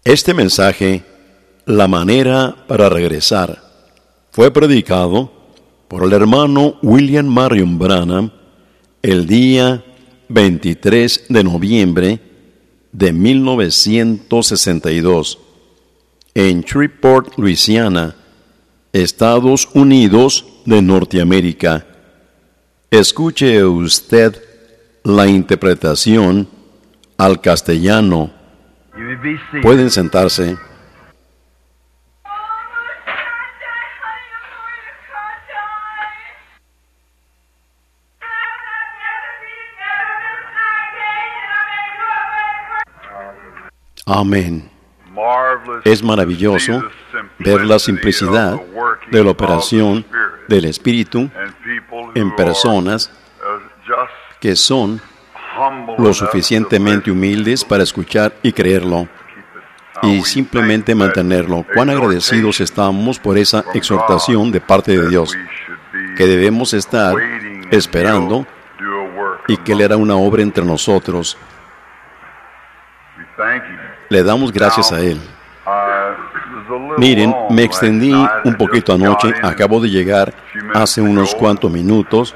Este mensaje, La manera para regresar, fue predicado por el hermano William Marion Branham el día 23 de noviembre de 1962 en Shreveport, Luisiana, Estados Unidos de Norteamérica. Escuche usted la interpretación al castellano. Pueden sentarse. Amén. Es maravilloso ver la simplicidad de la operación del Espíritu en personas que son lo suficientemente humildes para escuchar y creerlo y simplemente mantenerlo. Cuán agradecidos estamos por esa exhortación de parte de Dios, que debemos estar esperando y que Él hará una obra entre nosotros. Le damos gracias a Él. Miren, me extendí un poquito anoche, acabo de llegar hace unos cuantos minutos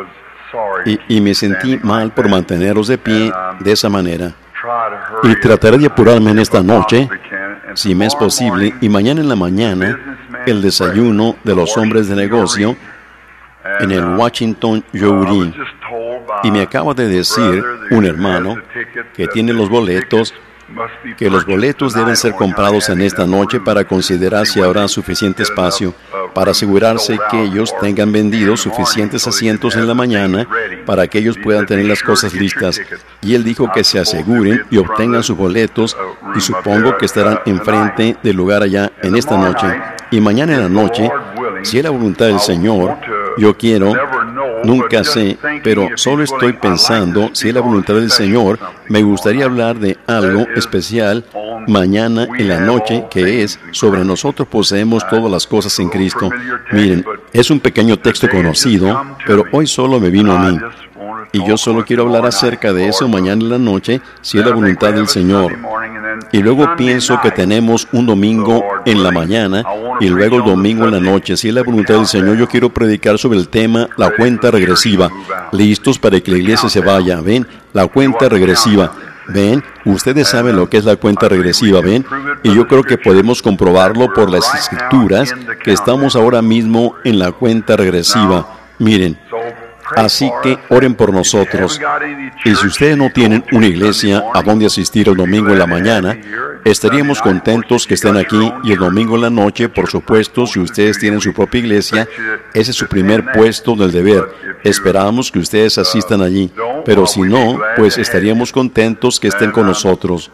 y me sentí mal por manteneros de pie de esa manera. Y trataré de apurarme en esta noche, si me es posible, y mañana en la mañana, el desayuno de los hombres de negocio en el Washington Youri. Y me acaba de decir un hermano que tiene los boletos, que los boletos deben ser comprados en esta noche para considerar si habrá suficiente espacio, para asegurarse que ellos tengan vendidos suficientes asientos en la mañana para que ellos puedan tener las cosas listas. Y él dijo que se aseguren y obtengan sus boletos, y supongo que estarán enfrente del lugar allá en esta noche. Y mañana en la noche, si es la voluntad del Señor, yo quiero, nunca sé, pero solo estoy pensando, si es la voluntad del Señor, me gustaría hablar de algo especial mañana en la noche, que es sobre nosotros poseemos todas las cosas en Cristo. Miren, es un pequeño texto conocido, pero hoy solo me vino a mí. Y yo solo quiero hablar acerca de eso mañana en la noche, si es la voluntad del Señor. Y luego pienso que tenemos un domingo en la mañana y luego el domingo en la noche. Si es la voluntad del Señor, yo quiero predicar sobre el tema, la cuenta regresiva. Listos para que la iglesia se vaya. ¿Ven? La cuenta regresiva. ¿Ven? Ustedes saben lo que es la cuenta regresiva, ¿ven? Y yo creo que podemos comprobarlo por las Escrituras, que estamos ahora mismo en la cuenta regresiva. Miren. Así que oren por nosotros. Y si ustedes no tienen una iglesia a donde asistir el domingo en la mañana, estaríamos contentos que estén aquí, y el domingo en la noche, por supuesto, si ustedes tienen su propia iglesia, ese es su primer puesto del deber. Esperamos que ustedes asistan allí, pero si no, pues estaríamos contentos que estén con nosotros.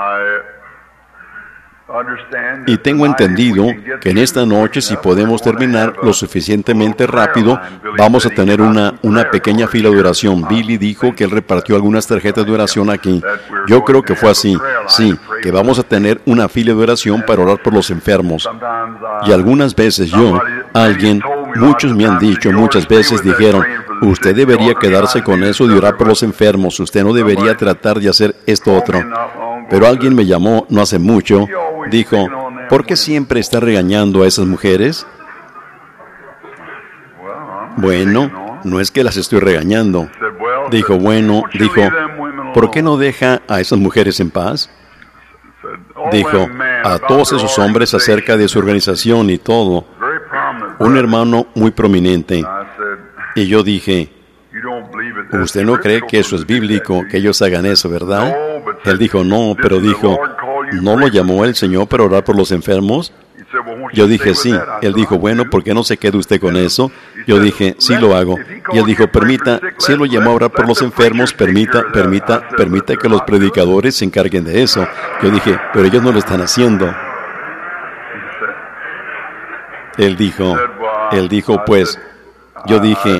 Y tengo entendido que en esta noche, si podemos terminar lo suficientemente rápido, vamos a tener una pequeña fila de oración. Billy dijo que él repartió algunas tarjetas de oración aquí. Yo creo que fue así. Sí, que vamos a tener una fila de oración para orar por los enfermos. Y algunas veces muchos me han dicho, muchas veces dijeron, usted debería quedarse con eso de orar por los enfermos, usted no debería tratar de hacer esto otro. Pero alguien me llamó no hace mucho, dijo, ¿por qué siempre está regañando a esas mujeres? Bueno, no es que las estoy regañando. Dijo, ¿por qué no deja a esas mujeres en paz? Dijo, a todos esos hombres acerca de su organización y todo. Un hermano muy prominente. Y yo dije, usted no cree que eso es bíblico, que ellos hagan eso, ¿verdad? Él dijo, no, pero dijo, ¿no lo llamó el Señor para orar por los enfermos? Yo dije, sí. Él dijo, bueno, ¿por qué no se queda usted con eso? Yo dije, sí lo hago. Y él dijo, permita, si él lo llamó a orar por los enfermos, permita que los predicadores se encarguen de eso. Yo dije, pero ellos no lo están haciendo. Él dijo, pues, yo dije,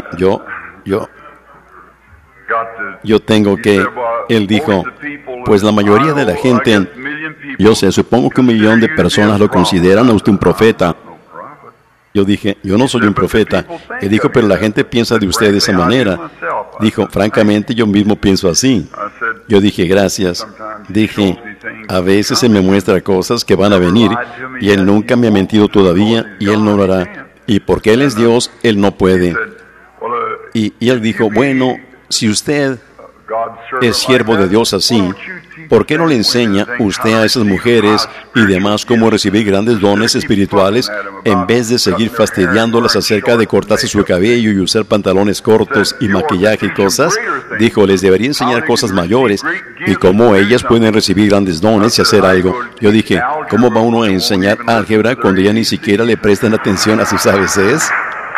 yo tengo que... Él dijo, pues la mayoría de la gente, yo sé, supongo que 1 millón de personas lo consideran a usted un profeta. Yo dije, yo no soy un profeta. Él dijo, pero la gente piensa de usted de esa manera. Dijo, francamente, yo mismo pienso así. Yo dije, gracias. Dije, a veces Él me muestra cosas que van a venir y Él nunca me ha mentido todavía y Él no lo hará. Y porque Él es Dios, Él no puede. Y Él dijo, bueno, si usted es siervo de Dios así, ¿por qué no le enseña usted a esas mujeres y demás cómo recibir grandes dones espirituales en vez de seguir fastidiándolas acerca de cortarse su cabello y usar pantalones cortos y maquillaje y cosas? Dijo, les debería enseñar cosas mayores y cómo ellas pueden recibir grandes dones y hacer algo. Yo dije, ¿cómo va uno a enseñar álgebra cuando ya ni siquiera le prestan atención a sus ABCs?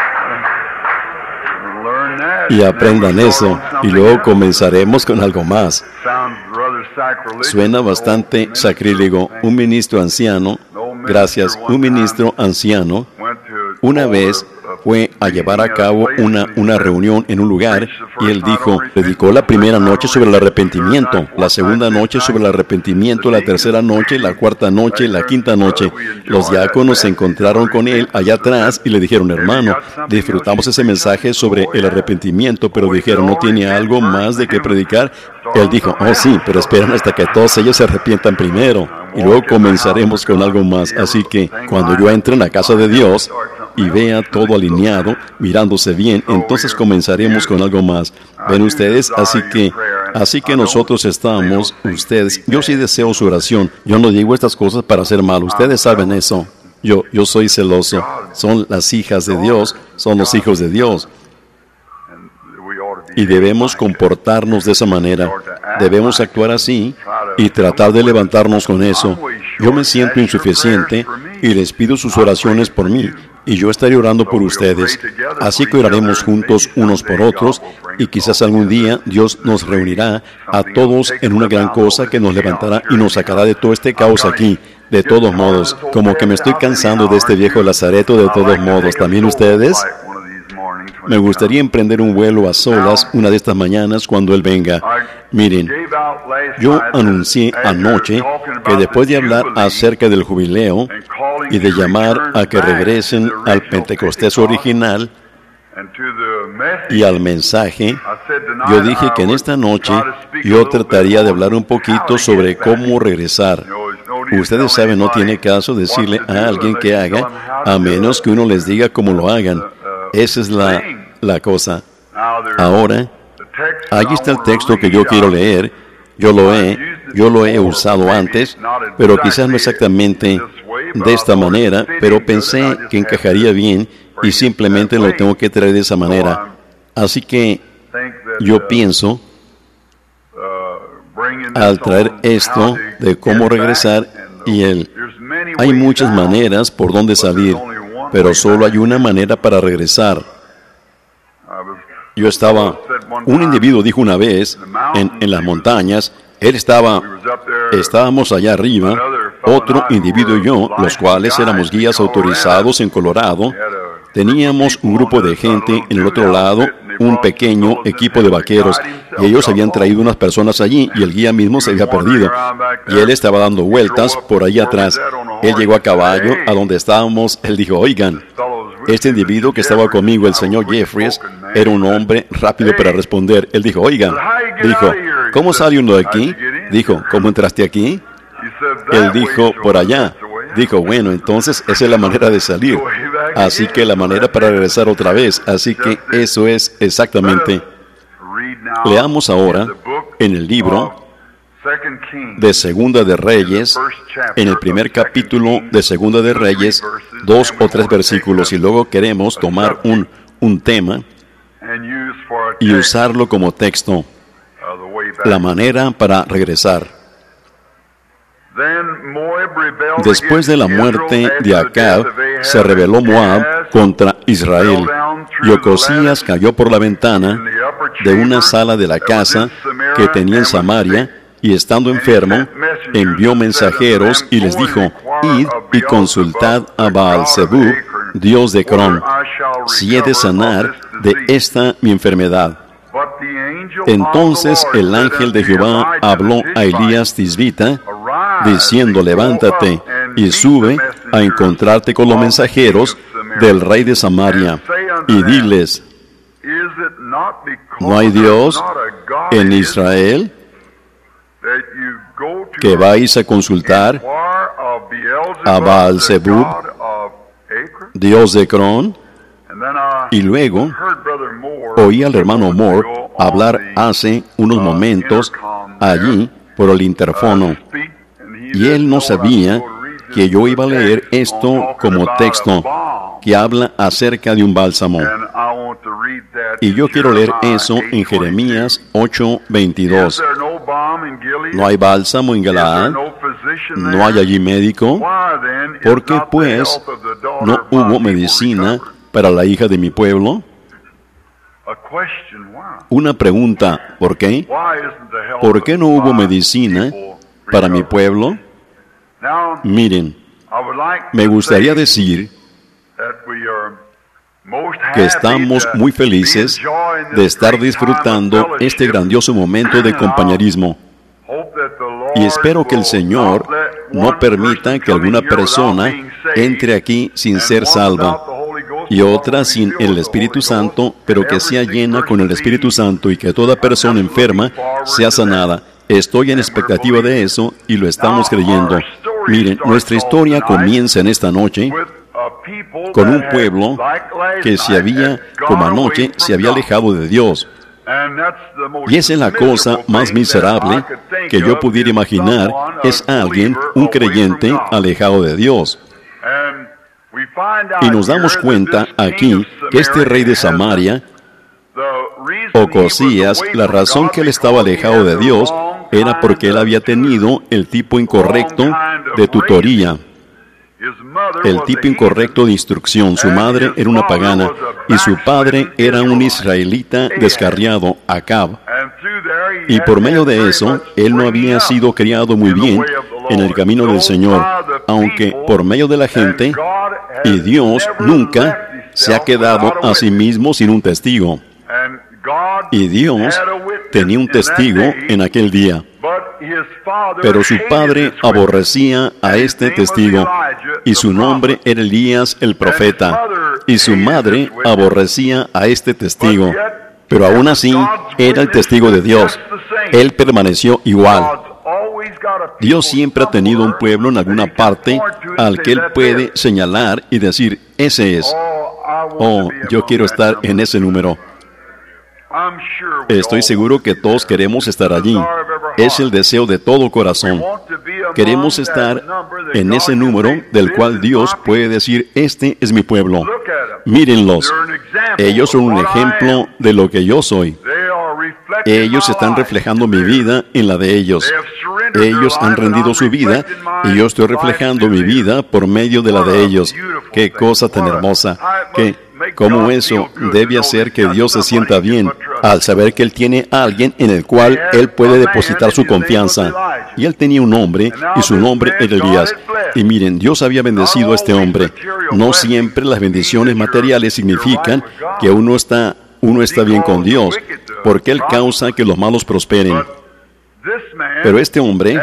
Y aprendan eso, y luego comenzaremos con algo más. Suena bastante sacrílego. Un ministro anciano, gracias, un ministro anciano, una vez fue a llevar a cabo una reunión en un lugar y él dijo, predicó la primera noche sobre el arrepentimiento, la segunda noche sobre el arrepentimiento, la tercera noche, la cuarta noche, la quinta noche. Los diáconos se encontraron con él allá atrás y le dijeron, hermano, disfrutamos ese mensaje sobre el arrepentimiento, pero dijeron, ¿no tiene algo más de qué predicar? Él dijo, oh sí, pero esperan hasta que todos ellos se arrepientan primero y luego comenzaremos con algo más. Así que cuando yo entre en la casa de Dios y vea todo alineado, mirándose bien, entonces comenzaremos con algo más. ¿Ven ustedes? Así que nosotros estamos, ustedes, yo sí deseo su oración. Yo no digo estas cosas para hacer mal, ustedes saben eso. Yo soy celoso. Son las hijas de Dios, son los hijos de Dios. Y debemos comportarnos de esa manera. Debemos actuar así y tratar de levantarnos con eso. Yo me siento insuficiente y les pido sus oraciones por mí. Y yo estaré orando por ustedes. Así que oraremos juntos unos por otros y quizás algún día Dios nos reunirá a todos en una gran cosa que nos levantará y nos sacará de todo este caos aquí. De todos modos, como que me estoy cansando de este viejo lazareto de todos modos. ¿También ustedes? Me gustaría emprender un vuelo a solas una de estas mañanas cuando Él venga. Miren, yo anuncié anoche que después de hablar acerca del jubileo y de llamar a que regresen al Pentecostés original y al mensaje, yo dije que en esta noche yo trataría de hablar un poquito sobre cómo regresar. Ustedes saben, no tiene caso decirle a alguien que haga, a menos que uno les diga cómo lo hagan. Esa es la cosa. Ahora, allí está el texto que yo quiero leer. Yo lo he usado antes, pero quizás no exactamente de esta manera, pero pensé que encajaría bien y simplemente lo tengo que traer de esa manera. Así que yo pienso, al traer esto de cómo regresar hay muchas maneras por donde salir, pero solo hay una manera para regresar. Un individuo dijo una vez en las montañas, estábamos allá arriba, otro individuo y yo, los cuales éramos guías autorizados en Colorado, teníamos un grupo de gente en el otro lado, un pequeño equipo de vaqueros, y ellos habían traído unas personas allí y el guía mismo se había perdido, y él estaba dando vueltas por ahí atrás. Él llegó a caballo a donde estábamos. Él dijo, oigan, este individuo que estaba conmigo, el señor Jeffries, era un hombre rápido para responder. Él dijo, oigan, ¿cómo sale uno de aquí? Dijo, ¿cómo entraste aquí? Él dijo, por allá. Dijo, bueno, entonces esa es la manera de salir. Así que la manera para regresar otra vez. Así que eso es exactamente. Leamos ahora en el libro de Segunda de Reyes, en el primer capítulo de Segunda de Reyes, 2 o 3 versículos, y luego queremos tomar un tema y usarlo como texto, la manera para regresar. Después de la muerte de Acab, se rebeló Moab contra Israel, y Ocosías cayó por la ventana de una sala de la casa que tenía en Samaria, y estando enfermo, envió mensajeros y les dijo, id y consultad a Baal-Zebub, dios de Cron, si he de sanar de esta mi enfermedad. Entonces el ángel de Jehová habló a Elías Tisbita, diciendo, levántate y sube a encontrarte con los mensajeros del rey de Samaria, y diles, ¿no hay Dios en Israel? que vais a consultar a Baal-zebub, dios de Ecrón. Y luego oí al hermano Moore hablar hace unos momentos allí por el interfono. Y él no sabía que yo iba a leer esto como texto que habla acerca de un bálsamo. Y yo quiero leer eso en Jeremías 8:22. No hay bálsamo en Galaad, no hay allí médico. ¿Por qué pues no hubo medicina para la hija de mi pueblo? Una pregunta, ¿por qué? ¿Por qué no hubo medicina para mi pueblo? Miren, me gustaría decir que estamos muy felices de estar disfrutando este grandioso momento de compañerismo. Y espero que el Señor no permita que alguna persona entre aquí sin ser salva y otra sin el Espíritu Santo, pero que sea llena con el Espíritu Santo y que toda persona enferma sea sanada. Estoy en expectativa de eso y lo estamos creyendo. Miren, nuestra historia comienza en esta noche con un pueblo que como anoche, se había alejado de Dios. Y esa es la cosa más miserable que yo pudiera imaginar, es alguien, un creyente, alejado de Dios. Y nos damos cuenta aquí que este rey de Samaria, Ocosías, la razón que él estaba alejado de Dios era porque él había tenido el tipo incorrecto de tutoría, el tipo incorrecto de instrucción. Su madre era una pagana y su padre era un israelita descarriado, Acab. Y por medio de eso, él no había sido criado muy bien en el camino del Señor, aunque por medio de la gente, y Dios nunca se ha quedado a sí mismo sin un testigo. Y Dios tenía un testigo en aquel día. Pero su padre aborrecía a este testigo, y su nombre era Elías el profeta. Y su madre aborrecía a este testigo. Pero aún así, era el testigo de Dios. Él permaneció igual. Dios siempre ha tenido un pueblo en alguna parte al que Él puede señalar y decir, ese es. Oh, yo quiero estar en ese número. Estoy seguro que todos queremos estar allí. Es el deseo de todo corazón. Queremos estar en ese número del cual Dios puede decir, este es mi pueblo. Mírenlos. Ellos son un ejemplo de lo que yo soy. Ellos están reflejando mi vida en la de ellos. Ellos han rendido su vida y yo estoy reflejando mi vida por medio de la de ellos. Qué cosa tan hermosa. ¿Cómo eso debe hacer que Dios se sienta bien al saber que Él tiene a alguien en el cual Él puede depositar su confianza? Y Él tenía un hombre, y su nombre era Elías. Y miren, Dios había bendecido a este hombre. No siempre las bendiciones materiales significan que uno está bien con Dios, porque Él causa que los malos prosperen. Pero este hombre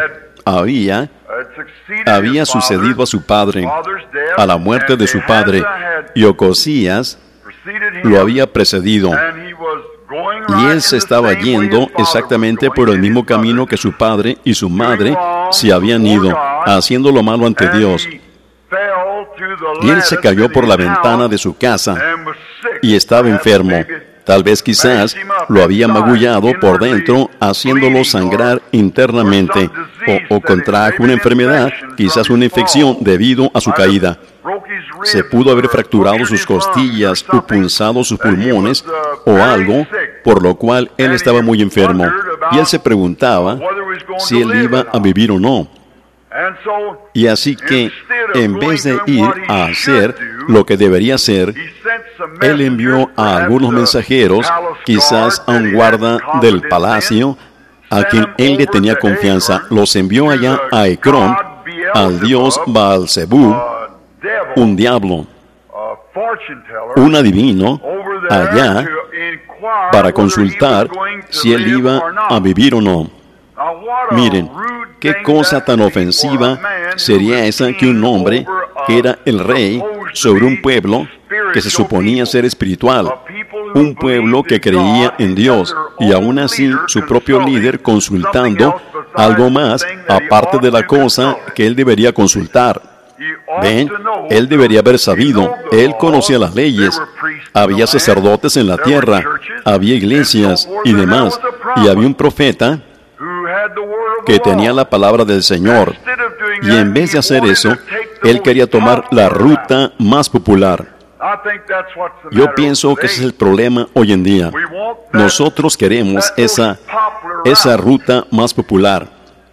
había sucedido a su padre, a la muerte de su padre, y Ocosías lo había precedido. Y él se estaba yendo exactamente por el mismo camino que su padre y su madre se habían ido, haciendo lo malo ante Dios. Y él se cayó por la ventana de su casa y estaba enfermo. Tal vez quizás lo había magullado por dentro, haciéndolo sangrar internamente, o contrajo una enfermedad, quizás una infección debido a su caída. Se pudo haber fracturado sus costillas o punzado sus pulmones o algo, por lo cual él estaba muy enfermo. Y él se preguntaba si él iba a vivir o no. Y así que, en vez de ir a hacer lo que debería hacer, él envió a algunos mensajeros, quizás a un guarda del palacio, a quien él le tenía confianza. Los envió allá a Ecrón, al dios Baal-zebub, un diablo, un adivino, allá, para consultar si él iba a vivir o no. Miren, qué cosa tan ofensiva sería esa que un hombre, que era el rey sobre un pueblo que se suponía ser espiritual, un pueblo que creía en Dios, y aún así su propio líder consultando algo más aparte de la cosa que él debería consultar. Ven, él debería haber sabido, él conocía las leyes, había sacerdotes en la tierra, había iglesias y demás, y había un profeta que tenía la palabra del Señor, y en vez de hacer eso, él quería tomar la ruta más popular. Yo pienso que ese es el problema hoy en día. Nosotros queremos esa ruta más popular.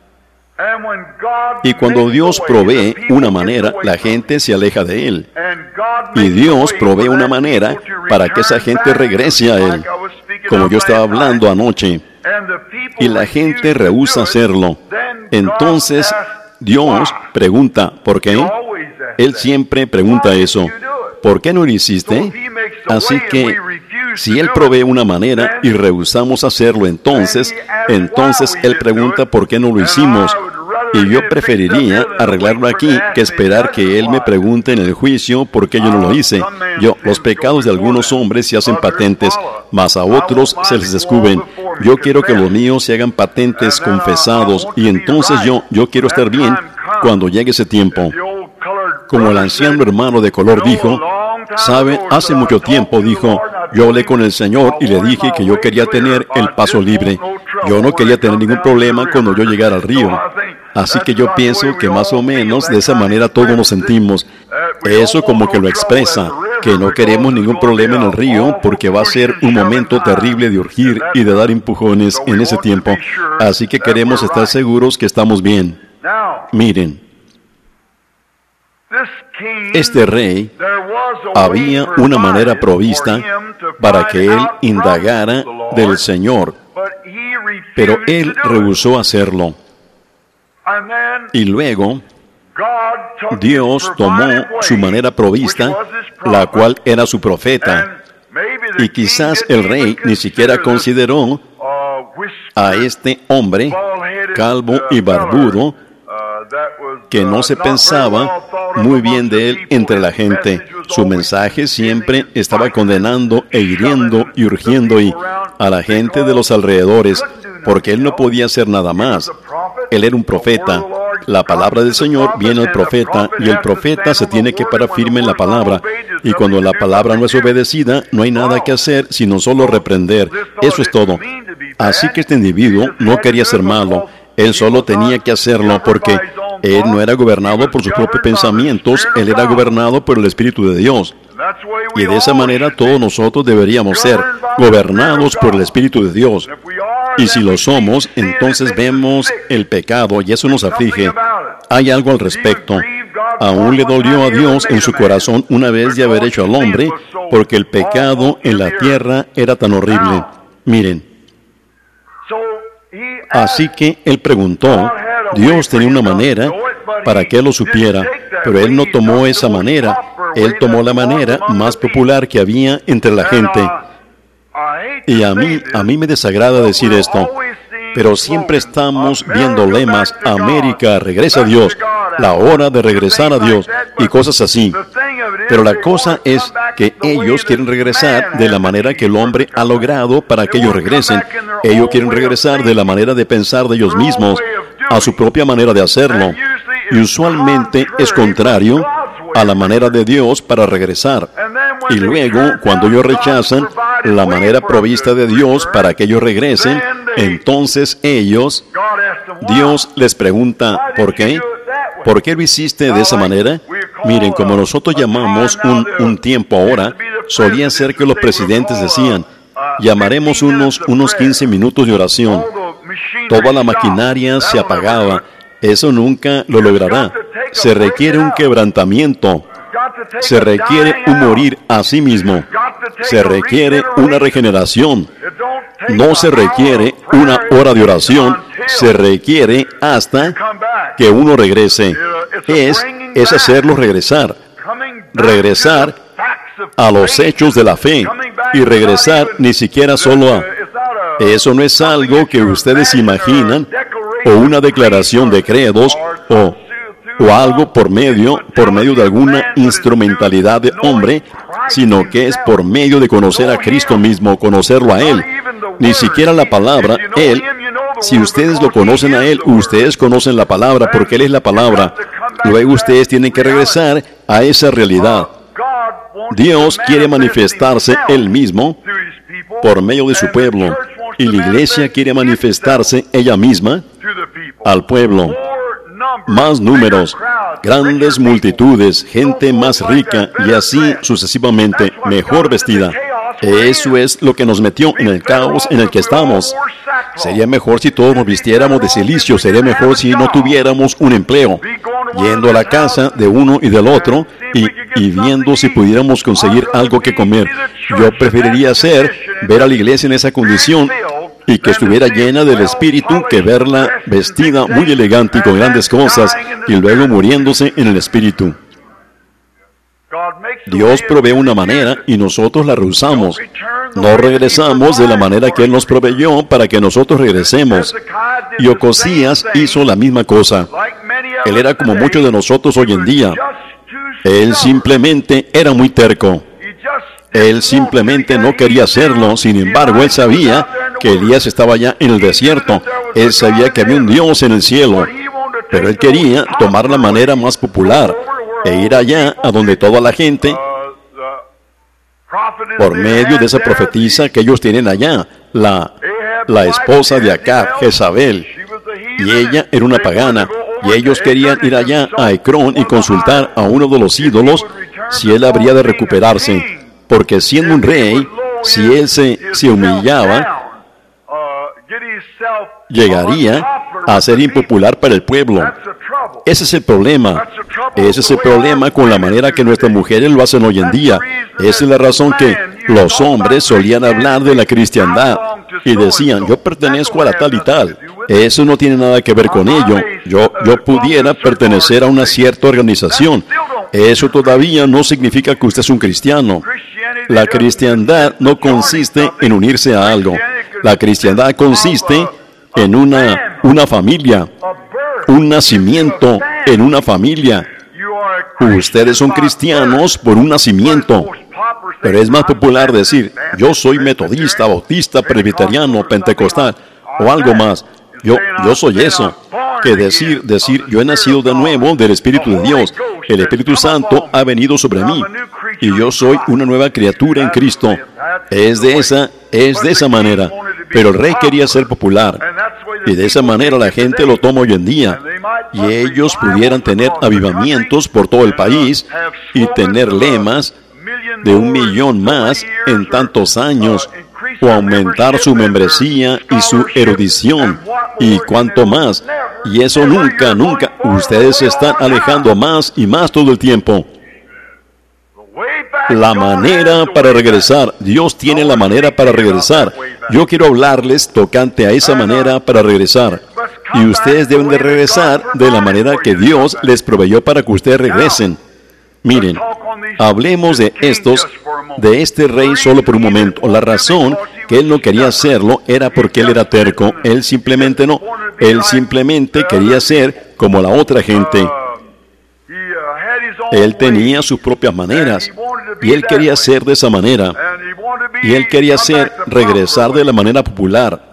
Y cuando Dios provee una manera, la gente se aleja de Él. Y Dios provee una manera para que esa gente regrese a Él, como yo estaba hablando anoche. Y la gente rehúsa hacerlo. Entonces, Dios pregunta, ¿por qué? Él siempre pregunta eso. ¿Por qué no lo hiciste? Así que, si Él provee una manera y rehusamos hacerlo, entonces Él pregunta por qué no lo hicimos. Y yo preferiría arreglarlo aquí que esperar que Él me pregunte en el juicio por qué yo no lo hice. Los pecados de algunos hombres se hacen patentes, mas a otros se les descubren. Yo quiero que los míos se hagan patentes, confesados, y entonces yo quiero estar bien cuando llegue ese tiempo. Como el anciano hermano de color dijo, ¿sabe? Hace mucho tiempo, dijo, yo hablé con el Señor y le dije que yo quería tener el paso libre. Yo no quería tener ningún problema cuando yo llegara al río. Así que yo pienso que más o menos de esa manera todos nos sentimos. Eso como que lo expresa, que no queremos ningún problema en el río porque va a ser un momento terrible de urgir y de dar empujones en ese tiempo. Así que queremos estar seguros que estamos bien. Miren, este rey, había una manera provista para que él indagara del Señor, pero él rehusó hacerlo. Y luego, Dios tomó su manera provista, la cual era su profeta, y quizás el rey ni siquiera consideró a este hombre calvo y barbudo, que no se pensaba muy bien de él entre la gente. Su mensaje siempre estaba condenando e hiriendo y urgiendo a la gente de los alrededores, porque él no podía hacer nada más. Él era un profeta. La palabra del Señor viene al profeta, y el profeta se tiene que parar firme en la palabra. Y cuando la palabra no es obedecida, no hay nada que hacer sino solo reprender. Eso es todo. Así que este individuo no quería ser malo. Él solo tenía que hacerlo porque él no era gobernado por sus propios pensamientos, él era gobernado por el Espíritu de Dios. Y de esa manera todos nosotros deberíamos ser gobernados por el Espíritu de Dios. Y si lo somos, entonces vemos el pecado y eso nos aflige. Hay algo al respecto. Aún le dolió a Dios en su corazón una vez de haber hecho al hombre, porque el pecado en la tierra era tan horrible. Miren. Así que él preguntó, Dios tenía una manera para que él lo supiera, pero él no tomó esa manera, él tomó la manera más popular que había entre la gente. Y a mí me desagrada decir esto, pero siempre estamos viendo lemas, América, regresa a Dios, la hora de regresar a Dios, y cosas así. Pero la cosa es que ellos quieren regresar de la manera que el hombre ha logrado para que ellos regresen. Ellos quieren regresar de la manera de pensar de ellos mismos, a su propia manera de hacerlo. Y usualmente es contrario a la manera de Dios para regresar. Y luego, cuando ellos rechazan la manera provista de Dios para que ellos regresen, entonces Dios les pregunta, ¿por qué? ¿Por qué lo hiciste de esa manera? Miren, como nosotros llamamos un tiempo ahora, solía ser que los presidentes decían, llamaremos unos 15 minutos de oración. Toda la maquinaria se apagaba. Eso nunca lo logrará. Se requiere un quebrantamiento. Se requiere un morir a sí mismo. Se requiere una regeneración. No se requiere una hora de oración. Se requiere hasta que uno regrese. Es hacerlo regresar. Regresar a los hechos de la fe. Y regresar ni siquiera solo a... Eso no es algo que ustedes imaginan, o una declaración de credos, o algo por medio de alguna instrumentalidad de hombre, sino que es por medio de conocer a Cristo mismo, conocerlo a Él. ni siquiera la palabra. Él, si ustedes lo conocen a Él, ustedes conocen la palabra, porque Él es la palabra. Luego ustedes tienen que regresar a esa realidad. Dios quiere manifestarse Él mismo por medio de su pueblo, y la iglesia quiere manifestarse ella misma al pueblo. Más números, grandes multitudes, gente más rica y así sucesivamente, mejor vestida. Eso es lo que nos metió en el caos en el que estamos. Sería mejor si todos nos vistiéramos de silicio, sería mejor si no tuviéramos un empleo, yendo a la casa de uno y del otro y viendo si pudiéramos conseguir algo que comer. Yo preferiría ver a la iglesia en esa condición y que estuviera llena del Espíritu, que verla vestida muy elegante y con grandes cosas, y luego muriéndose en el Espíritu. Dios provee una manera y nosotros la rehusamos. No regresamos de la manera que Él nos proveyó para que nosotros regresemos. Y Ocosías hizo la misma cosa. Él era como muchos de nosotros hoy en día. Él simplemente era muy terco. Él simplemente no quería hacerlo. Sin embargo, él sabía que Elías estaba allá en el desierto. Él sabía que había un Dios en el cielo. Pero él quería tomar la manera más popular e ir allá a donde toda la gente, por medio de esa profetisa que ellos tienen allá, la esposa de Acab, Jezabel, y ella era una pagana, y ellos querían ir allá a Ecrón y consultar a uno de los ídolos si él habría de recuperarse, porque siendo un rey, si él se humillaba, llegaría a ser impopular para el pueblo. Ese es el problema. Ese es el problema con la manera que nuestras mujeres lo hacen hoy en día. Esa es la razón que los hombres solían hablar de la cristiandad y decían, yo pertenezco a la tal y tal. Eso no tiene nada que ver con ello. Yo pudiera pertenecer a una cierta organización. Eso todavía no significa que usted es un cristiano. La cristiandad no consiste en unirse a algo. La cristiandad consiste en una familia, un nacimiento en una familia. Ustedes son cristianos por un nacimiento. Pero es más popular decir, yo soy metodista, bautista, presbiteriano, pentecostal, o algo más. Yo soy eso. Que decir, yo he nacido de nuevo del Espíritu de Dios. El Espíritu Santo ha venido sobre mí. Y yo soy una nueva criatura en Cristo. Es de esa manera. Pero el rey quería ser popular. Y de esa manera la gente lo toma hoy en día. Y ellos pudieran tener avivamientos por todo el país y tener lemas de 1 millón más en tantos años, o aumentar su membresía y su erudición, y cuanto más. Y eso nunca, ustedes se están alejando más y más todo el tiempo. La manera para regresar, Dios tiene la manera para regresar. Yo quiero hablarles tocante a esa manera para regresar. Y ustedes deben de regresar de la manera que Dios les proveyó para que ustedes regresen. Miren, hablemos de este rey solo por un momento. La razón que él no quería hacerlo era porque él era terco. Él simplemente quería ser como la otra gente. Él tenía sus propias maneras y él quería ser de esa manera. Y él quería regresar de la manera popular.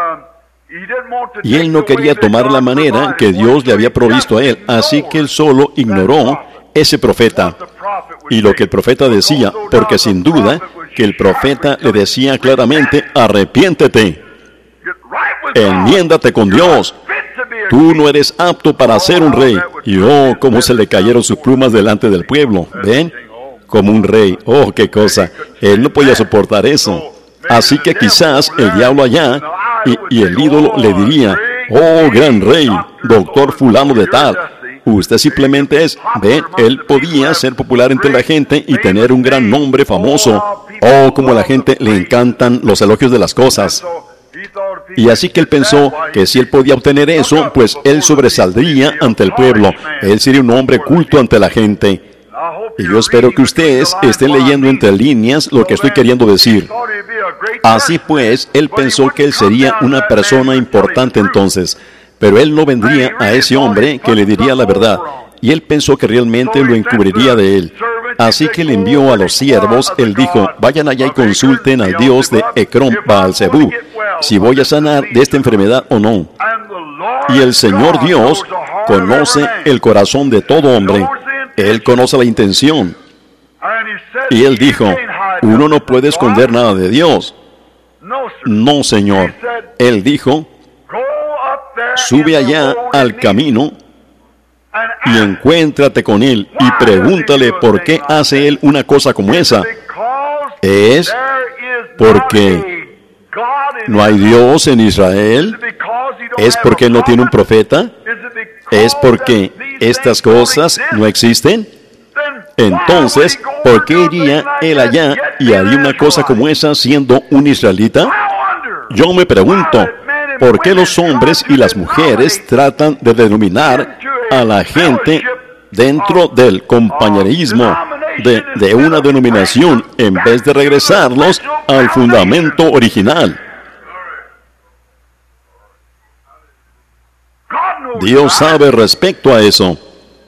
Y él no quería tomar la manera que Dios le había provisto a él. Así que él solo ignoró ese profeta y lo que el profeta decía, porque sin duda que el profeta le decía claramente, arrepiéntete, enmiéndate con Dios, tú no eres apto para ser un rey. Y cómo se le cayeron sus plumas delante del pueblo, ¿ven? Como un rey, qué cosa, él no podía soportar eso. Así que quizás el diablo allá y el ídolo le diría, gran rey, doctor fulano de tal, usted simplemente él podía ser popular entre la gente y tener un gran nombre famoso. Como a la gente le encantan los elogios de las cosas. Y así que él pensó que si él podía obtener eso, pues él sobresaldría ante el pueblo. Él sería un hombre culto ante la gente. Y yo espero que ustedes estén leyendo entre líneas lo que estoy queriendo decir. Así pues, él pensó que él sería una persona importante entonces. Pero él no vendría a ese hombre que le diría la verdad. Y él pensó que realmente lo encubriría de él. Así que le envió a los siervos. Él dijo: vayan allá y consulten al Dios de Ecrón Baal-zebú, si voy a sanar de esta enfermedad o no. Y el Señor Dios conoce el corazón de todo hombre. Él conoce la intención. Y Él dijo: uno no puede esconder nada de Dios. No, Señor. Él dijo: sube allá al camino y encuéntrate con Él y pregúntale por qué hace Él una cosa como esa. ¿Es porque no hay Dios en Israel? ¿Es porque Él no tiene un profeta? ¿Es porque estas cosas no existen? Entonces, ¿por qué iría Él allá y haría una cosa como esa siendo un israelita? Yo me pregunto, ¿por qué los hombres y las mujeres tratan de denominar a la gente dentro del compañerismo de una denominación en vez de regresarlos al fundamento original? Dios sabe respecto a eso,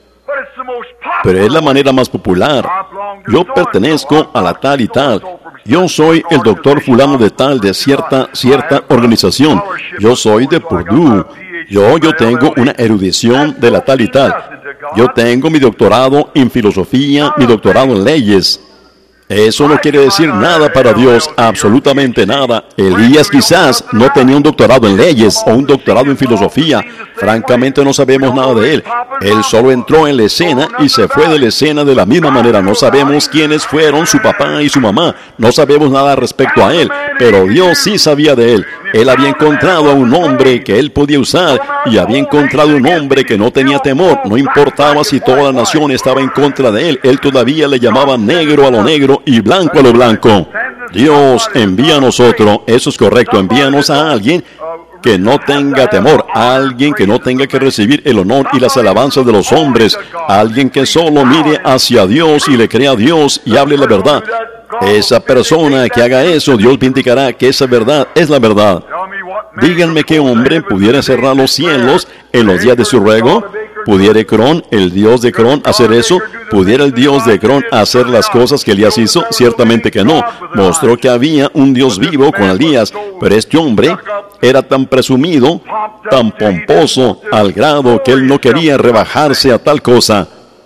pero es la manera más popular. Yo pertenezco a la tal y tal. Yo soy el doctor fulano de tal de cierta organización. Yo soy de Purdue. Yo tengo una erudición de la tal y tal. Yo tengo mi doctorado en filosofía, mi doctorado en leyes. Eso no quiere decir nada para Dios, absolutamente nada. Elías quizás no tenía un doctorado en leyes o un doctorado en filosofía. Francamente no sabemos nada de él. Él solo entró en la escena y se fue de la escena de la misma manera. No sabemos quiénes fueron su papá y su mamá. No sabemos nada respecto a él. Pero Dios sí sabía de él. Él había encontrado a un hombre que él podía usar y había encontrado un hombre que no tenía temor. No importaba si toda la nación estaba en contra de él. Él todavía le llamaba negro a lo negro y blanco a lo blanco. Dios envía a nosotros, eso es correcto, envíanos a alguien que no tenga temor, a alguien que no tenga que recibir el honor y las alabanzas de los hombres, a alguien que solo mire hacia Dios y le crea a Dios y hable la verdad. Esa persona que haga eso, Dios vindicará que esa verdad es la verdad. Díganme qué hombre pudiera cerrar los cielos en los días de su ruego. ¿Pudiera Ecrón, el Dios de Ecrón, hacer eso? ¿Pudiera el Dios de Ecrón hacer las cosas que Elías hizo? Ciertamente que no. Mostró que había un Dios vivo con Elías, pero este hombre era tan presumido, tan pomposo, al grado que él no quería rebajarse a tal cosa.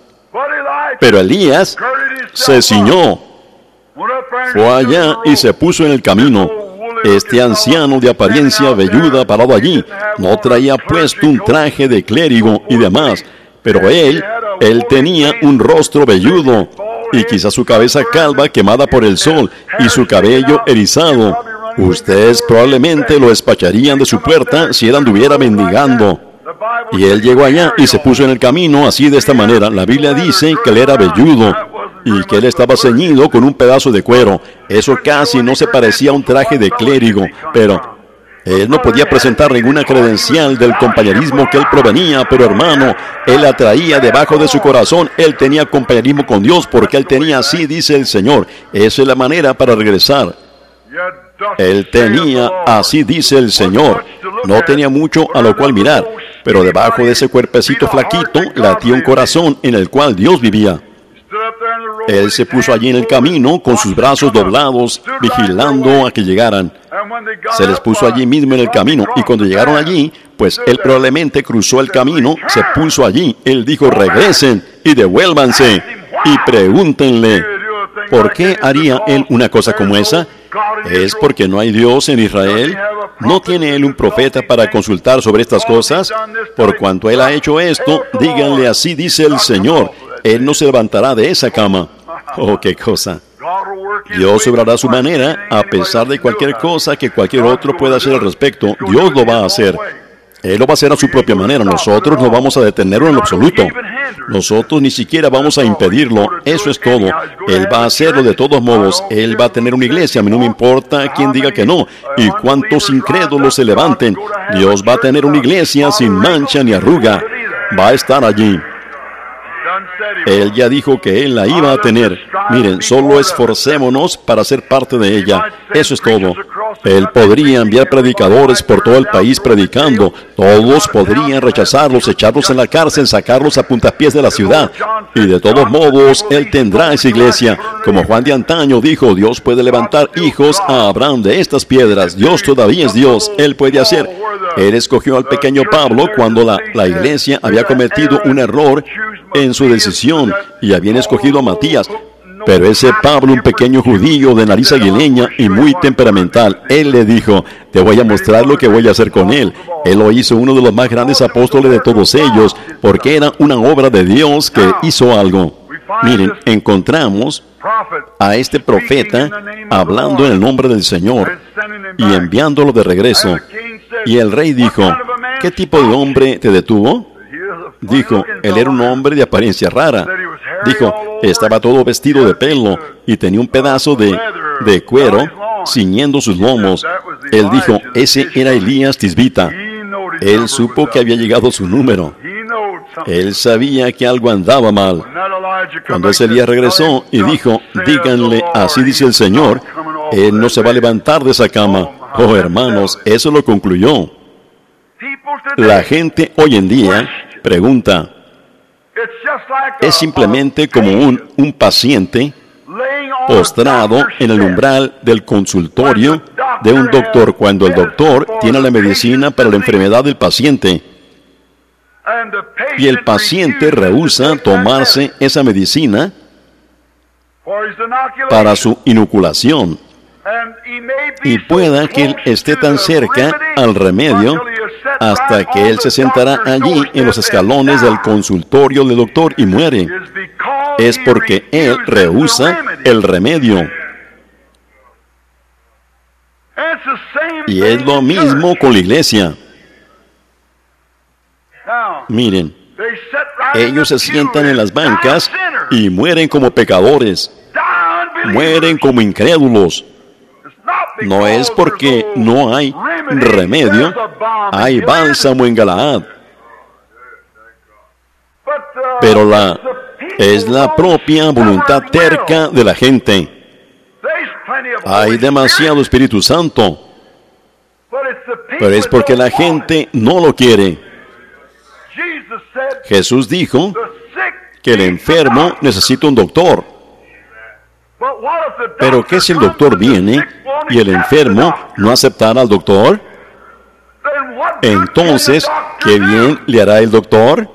Pero Elías se ciñó, fue allá y se puso en el camino. Este anciano de apariencia velluda parado allí, no traía puesto un traje de clérigo y demás, pero él tenía un rostro velludo, y quizás su cabeza calva quemada por el sol, y su cabello erizado. Ustedes probablemente lo despacharían de su puerta si él anduviera mendigando. Y él llegó allá y se puso en el camino así de esta manera. La Biblia dice que él era velludo y que él estaba ceñido con un pedazo de cuero. Eso casi no se parecía a un traje de clérigo, pero él no podía presentar ninguna credencial del compañerismo que él provenía, pero hermano, él la traía debajo de su corazón. Él tenía compañerismo con Dios porque él tenía, así dice el Señor. Esa es la manera para regresar. Él tenía, así dice el Señor. No tenía mucho a lo cual mirar, pero debajo de ese cuerpecito flaquito latía un corazón en el cual Dios vivía. Él se puso allí en el camino con sus brazos doblados, vigilando a que llegaran. Se les puso allí mismo en el camino, y cuando llegaron allí, pues él probablemente cruzó el camino, se puso allí. Él dijo: regresen y devuélvanse y pregúntenle, ¿por qué haría él una cosa como esa? ¿Es porque no hay Dios en Israel? ¿No tiene él un profeta para consultar sobre estas cosas? Por cuanto él ha hecho esto, díganle: así dice el Señor, él no se levantará de esa cama. Oh, qué cosa. Dios obrará a su manera, a pesar de cualquier cosa que cualquier otro pueda hacer al respecto. Dios lo va a hacer. Él lo va a hacer a su propia manera. Nosotros no vamos a detenerlo en lo absoluto. Nosotros ni siquiera vamos a impedirlo. Eso es todo. Él va a hacerlo de todos modos. Él va a tener una iglesia. A mí no me importa quién diga que no. Y cuántos incrédulos se levanten. Dios va a tener una iglesia sin mancha ni arruga. Va a estar allí. Él ya dijo que Él la iba a tener. Miren, solo esforcémonos para ser parte de ella. Eso es todo. Él podría enviar predicadores por todo el país predicando. Todos podrían rechazarlos, echarlos en la cárcel, sacarlos a puntapiés de la ciudad. Y de todos modos, Él tendrá esa iglesia. Como Juan de antaño dijo, Dios puede levantar hijos a Abraham de estas piedras. Dios todavía es Dios. Él puede hacer. Él escogió al pequeño Pablo cuando la iglesia había cometido un error en su decisión y habían escogido a Matías. Pero ese Pablo, un pequeño judío de nariz aguileña y muy temperamental, él le dijo, te voy a mostrar lo que voy a hacer con él. Él lo hizo uno de los más grandes apóstoles de todos ellos, porque era una obra de Dios que hizo algo. Miren, encontramos a este profeta hablando en el nombre del Señor y enviándolo de regreso. Y el rey dijo, ¿qué tipo de hombre te detuvo? Dijo, él era un hombre de apariencia rara. Dijo, estaba todo vestido de pelo y tenía un pedazo de cuero ciñendo sus lomos. Él dijo, ese era Elías Tisbita. Él supo que había llegado su número. Él sabía que algo andaba mal. Cuando ese Elías regresó y dijo, díganle, así dice el Señor, él no se va a levantar de esa cama. Oh, hermanos, eso lo concluyó. La gente hoy en día pregunta, es simplemente como un paciente postrado en el umbral del consultorio de un doctor cuando el doctor tiene la medicina para la enfermedad del paciente y el paciente rehúsa tomarse esa medicina para su inoculación. Y pueda que él esté tan cerca al remedio hasta que él se sentará allí en los escalones del consultorio del doctor y muere. Es porque él rehúsa el remedio. Y es lo mismo con la iglesia. Miren, ellos se sientan en las bancas y mueren como pecadores, mueren como incrédulos. No es porque no hay remedio, hay bálsamo en Galaad. Pero es la propia voluntad terca de la gente. Hay demasiado Espíritu Santo, pero es porque la gente no lo quiere. Jesús dijo que el enfermo necesita un doctor. Pero ¿qué si el doctor viene y el enfermo no aceptará al doctor? Entonces, ¿qué bien le hará el doctor?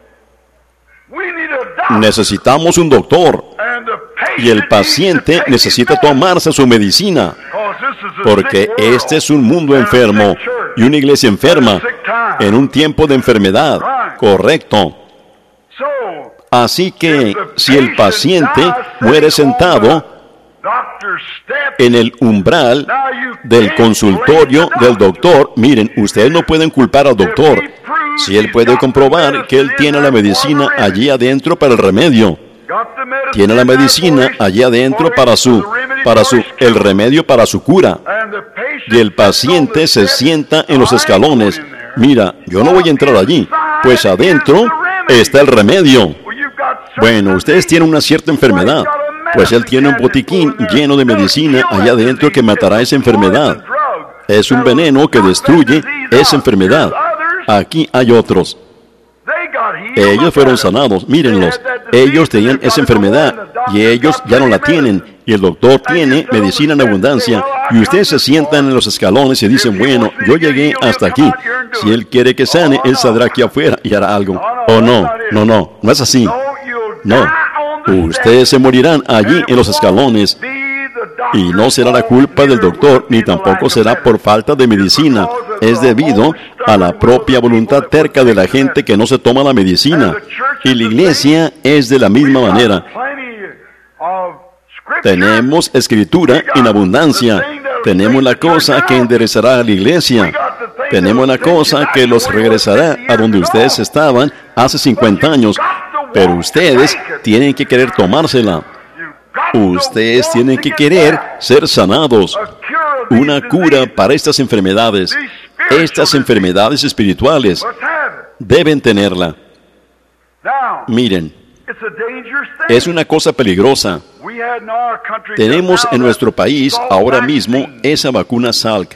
Necesitamos un doctor y el paciente necesita tomarse su medicina, porque este es un mundo enfermo y una iglesia enferma en un tiempo de enfermedad. Correcto. Así que si el paciente muere sentado en el umbral del consultorio del doctor, miren, ustedes no pueden culpar al doctor si él puede comprobar que él tiene la medicina allí adentro para el remedio. Tiene la medicina allí adentro para el remedio para su cura. Y el paciente se sienta en los escalones. Mira, yo no voy a entrar allí, pues adentro está el remedio. Bueno, ustedes tienen una cierta enfermedad, pues él tiene un botiquín lleno de medicina allá adentro que matará esa enfermedad. Es un veneno que destruye esa enfermedad. Aquí hay otros. Ellos fueron sanados, mírenlos. Ellos tenían esa enfermedad y ellos ya no la tienen. Y el doctor tiene medicina en abundancia. Y ustedes se sientan en los escalones y dicen, bueno, yo llegué hasta aquí. Si él quiere que sane, él saldrá aquí afuera y hará algo. Oh, no es así. No, ustedes se morirán allí en los escalones. Y no será la culpa del doctor, ni tampoco será por falta de medicina. Es debido a la propia voluntad terca de la gente que no se toma la medicina. Y la iglesia es de la misma manera. Tenemos escritura en abundancia. Tenemos la cosa que enderezará a la iglesia. Tenemos la cosa que los regresará a donde ustedes estaban hace 50 años. Pero ustedes tienen que querer tomársela. Ustedes tienen que querer ser sanados. Una cura para estas enfermedades. Estas enfermedades espirituales deben tenerla. Miren, Es una cosa peligrosa. Tenemos en nuestro país ahora mismo esa vacuna Salk.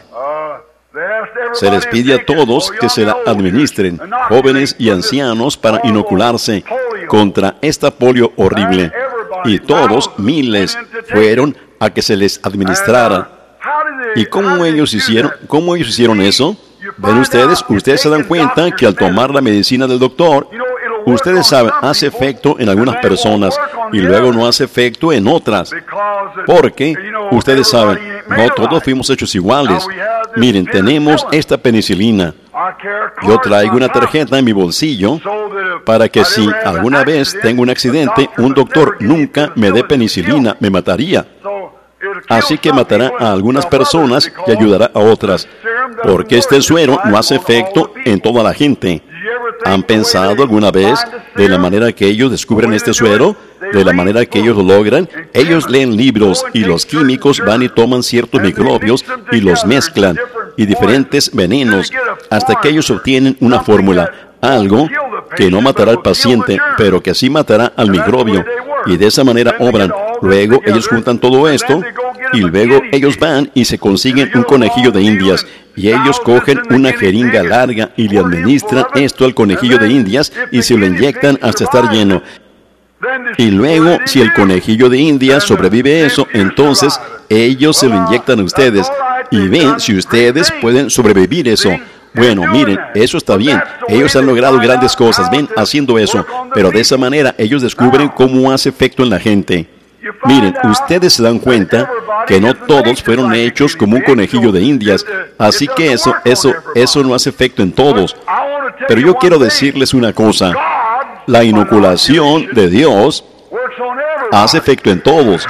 Se les pide a todos que se la administren, jóvenes y ancianos, para inocularse contra esta polio horrible. Y todos, miles, fueron a que se les administrara. ¿Y cómo ellos hicieron eso? Ven ustedes se dan cuenta que al tomar la medicina del doctor, ustedes saben, hace efecto en algunas personas y luego no hace efecto en otras. Porque, ustedes saben, no todos fuimos hechos iguales. Miren, tenemos esta penicilina. Yo traigo una tarjeta en mi bolsillo para que si alguna vez tengo un accidente, un doctor nunca me dé penicilina, me mataría. Así que matará a algunas personas y ayudará a otras. Porque este suero no hace efecto en toda la gente. ¿Han pensado alguna vez de la manera que ellos descubren este suero? De la manera que ellos lo logran. Ellos leen libros y los químicos van y toman ciertos microbios y los mezclan, y diferentes venenos, hasta que ellos obtienen una fórmula. Algo que no matará al paciente, pero que sí matará al microbio. Y de esa manera obran. Luego ellos juntan todo esto y luego ellos van y se consiguen un conejillo de indias. Y ellos cogen una jeringa larga y le administran esto al conejillo de indias y se lo inyectan hasta estar lleno. Y luego, si el conejillo de indias sobrevive eso, entonces ellos se lo inyectan a ustedes. Y ven si ustedes pueden sobrevivir eso. Bueno, miren, eso está bien. Ellos han logrado grandes cosas, ven, haciendo eso. Pero de esa manera ellos descubren cómo hace efecto en la gente. Miren, ustedes se dan cuenta que no todos fueron hechos como un conejillo de indias. Así que eso no hace efecto en todos. Pero yo quiero decirles una cosa. La inoculación de Dios hace efecto en todos.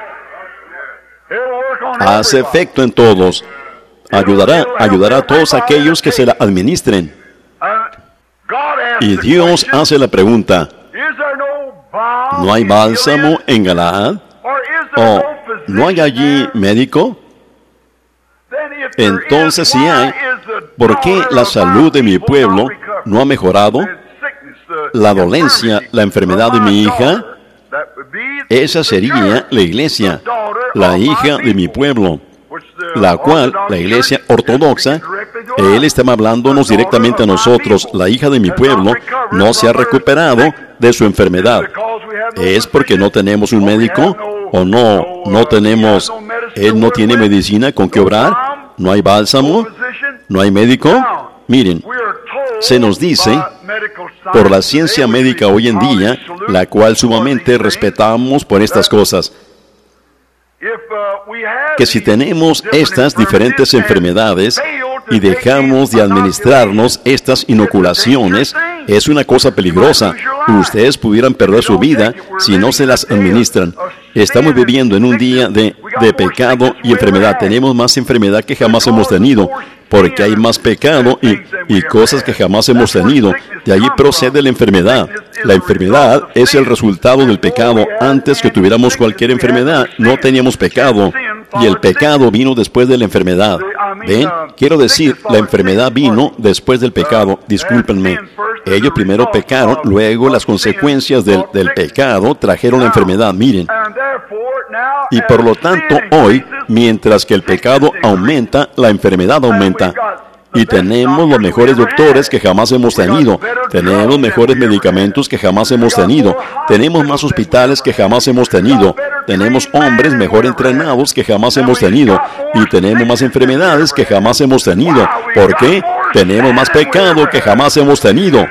Hace efecto en todos. Ayudará a todos aquellos que se la administren. Y Dios hace la pregunta: ¿no hay bálsamo en Galaad? ¿O no hay allí médico? Entonces, si hay, ¿por qué la salud de mi pueblo no ha mejorado? La dolencia, la enfermedad de mi hija, esa sería la iglesia, la hija de mi pueblo, la cual, la iglesia ortodoxa, Él está hablándonos directamente a nosotros. La hija de mi pueblo no se ha recuperado de su enfermedad. ¿Es porque no tenemos un médico? ¿O no tenemos, Él no tiene medicina con que obrar? ¿No hay bálsamo? ¿No hay médico? Miren, se nos dice por la ciencia médica hoy en día, la cual sumamente respetamos por estas cosas, que si tenemos estas diferentes enfermedades y dejamos de administrarnos estas inoculaciones, es una cosa peligrosa. Ustedes pudieran perder su vida si no se las administran. Estamos viviendo en un día de pecado y enfermedad. Tenemos más enfermedad que jamás hemos tenido, porque hay más pecado y cosas que jamás hemos tenido. De allí procede la enfermedad. La enfermedad es el resultado del pecado. Antes que tuviéramos cualquier enfermedad, no teníamos pecado. Y el pecado vino después de la enfermedad. ¿Ven? Quiero decir, la enfermedad vino después del pecado. Discúlpenme. Ellos primero pecaron, luego las consecuencias del pecado trajeron la enfermedad. Miren. Y por lo tanto, hoy, mientras que el pecado aumenta, la enfermedad aumenta. Y tenemos los mejores doctores que jamás hemos tenido. Tenemos mejores medicamentos que jamás hemos tenido. Tenemos más hospitales que jamás hemos tenido. Tenemos hombres mejor entrenados que jamás hemos tenido. Y tenemos más enfermedades que jamás hemos tenido. ¿Por qué? Tenemos más pecado que jamás hemos tenido.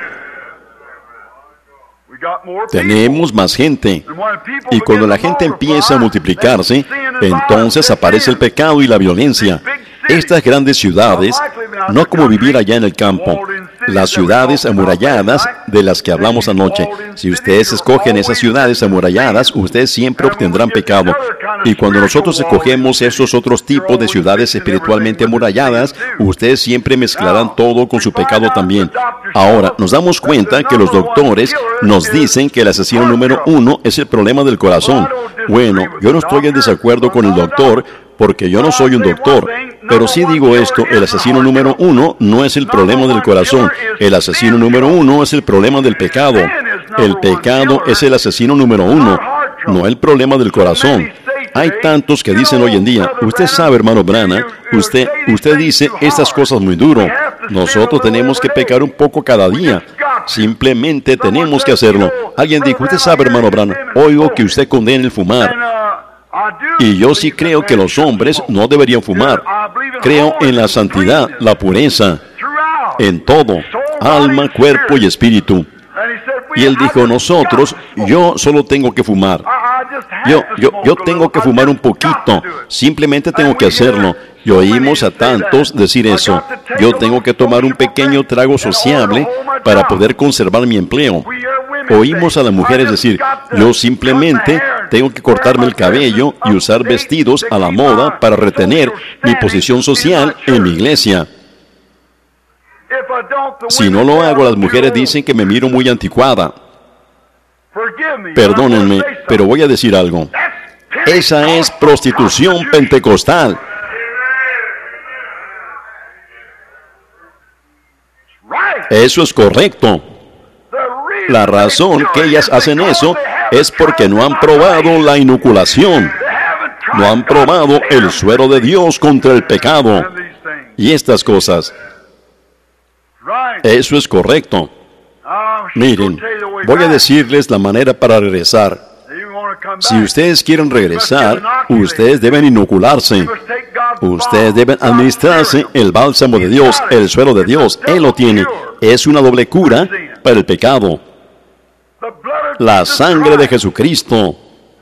Tenemos más gente. Y cuando la gente empieza a multiplicarse, entonces aparece el pecado y la violencia. Estas grandes ciudades, no como vivir allá en el campo, las ciudades amuralladas de las que hablamos anoche. Si ustedes escogen esas ciudades amuralladas, ustedes siempre obtendrán pecado. Y cuando nosotros escogemos esos otros tipos de ciudades espiritualmente amuralladas, ustedes siempre mezclarán todo con su pecado también. Ahora, nos damos cuenta que los doctores nos dicen que el asesino número 1 es el problema del corazón. Bueno, yo no estoy en desacuerdo con el doctor, porque yo no soy un doctor, pero sí digo esto: el asesino número 1 no es el problema del corazón, el asesino número 1 es el problema del pecado. El pecado es el asesino número uno, no el problema del corazón. Hay tantos que dicen hoy en día, usted sabe, hermano Branham, usted dice estas cosas muy duro. Nosotros tenemos que pecar un poco cada día. Simplemente tenemos que hacerlo. Alguien dijo, usted sabe, hermano Branham, oigo que usted condena el fumar. Y yo sí creo que los hombres no deberían fumar. Creo en la santidad, la pureza, en todo, alma, cuerpo y espíritu. Y él dijo, nosotros, yo solo tengo que fumar. Yo tengo que fumar un poquito. Simplemente tengo que hacerlo. Y oímos a tantos decir eso. Yo tengo que tomar un pequeño trago sociable para poder conservar mi empleo. Oímos a las mujeres decir, yo simplemente tengo que cortarme el cabello y usar vestidos a la moda para retener mi posición social en mi iglesia. Si no lo hago, las mujeres dicen que me miro muy anticuada. Perdónenme, pero voy a decir algo. Esa es prostitución pentecostal. Eso es correcto. La razón que ellas hacen eso es porque no han probado la inoculación. No han probado el suero de Dios contra el pecado. Y estas cosas. Eso es correcto. Miren, voy a decirles la manera para regresar. Si ustedes quieren regresar, ustedes deben inocularse. Ustedes deben administrarse el bálsamo de Dios, el suero de Dios. Él lo tiene. Es una doble cura para el pecado. La sangre de Jesucristo,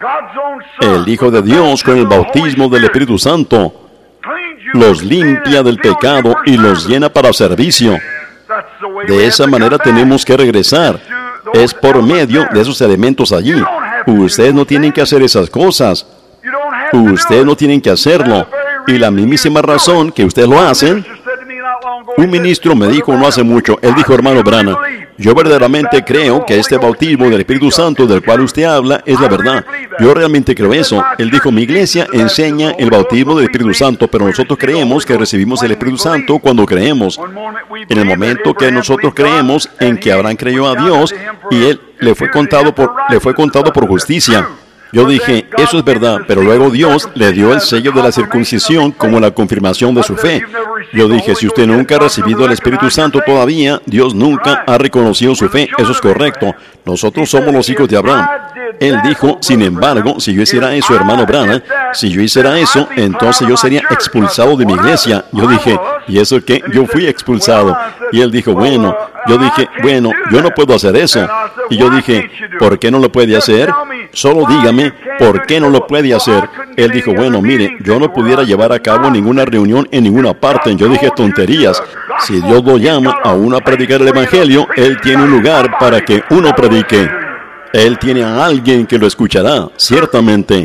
el Hijo de Dios con el bautismo del Espíritu Santo, los limpia del pecado y los llena para servicio. De esa manera tenemos que regresar. Es por medio de esos elementos allí. Ustedes no tienen que hacer esas cosas. Ustedes no tienen que hacerlo. Y la mismísima razón que ustedes lo hacen. Un ministro me dijo no hace mucho, él dijo, hermano Branham, yo verdaderamente creo que este bautismo del Espíritu Santo del cual usted habla es la verdad. Yo realmente creo eso. Él dijo, mi iglesia enseña el bautismo del Espíritu Santo, pero nosotros creemos que recibimos el Espíritu Santo cuando creemos. En el momento que nosotros creemos en que Abraham creyó a Dios y él le fue contado por justicia. Yo dije, eso es verdad, pero luego Dios le dio el sello de la circuncisión como la confirmación de su fe. Yo dije, si usted nunca ha recibido el Espíritu Santo todavía, Dios nunca ha reconocido su fe. Eso es correcto. Nosotros somos los hijos de Abraham. Él dijo, sin embargo, si yo hiciera eso, hermano Branham, si yo hiciera eso, entonces yo sería expulsado de mi iglesia. Yo dije, ¿y eso qué? Yo fui expulsado. Y él dijo, bueno, yo dije, bueno, yo no puedo hacer eso. Y yo dije, ¿por qué no lo puede hacer? Solo dígame, ¿por qué no lo puede hacer? Él dijo, bueno, mire, yo no pudiera llevar a cabo ninguna reunión en ninguna parte. Yo dije, tonterías. Si Dios lo llama a uno a predicar el Evangelio, Él tiene un lugar para que uno predique. Él tiene a alguien que lo escuchará, ciertamente.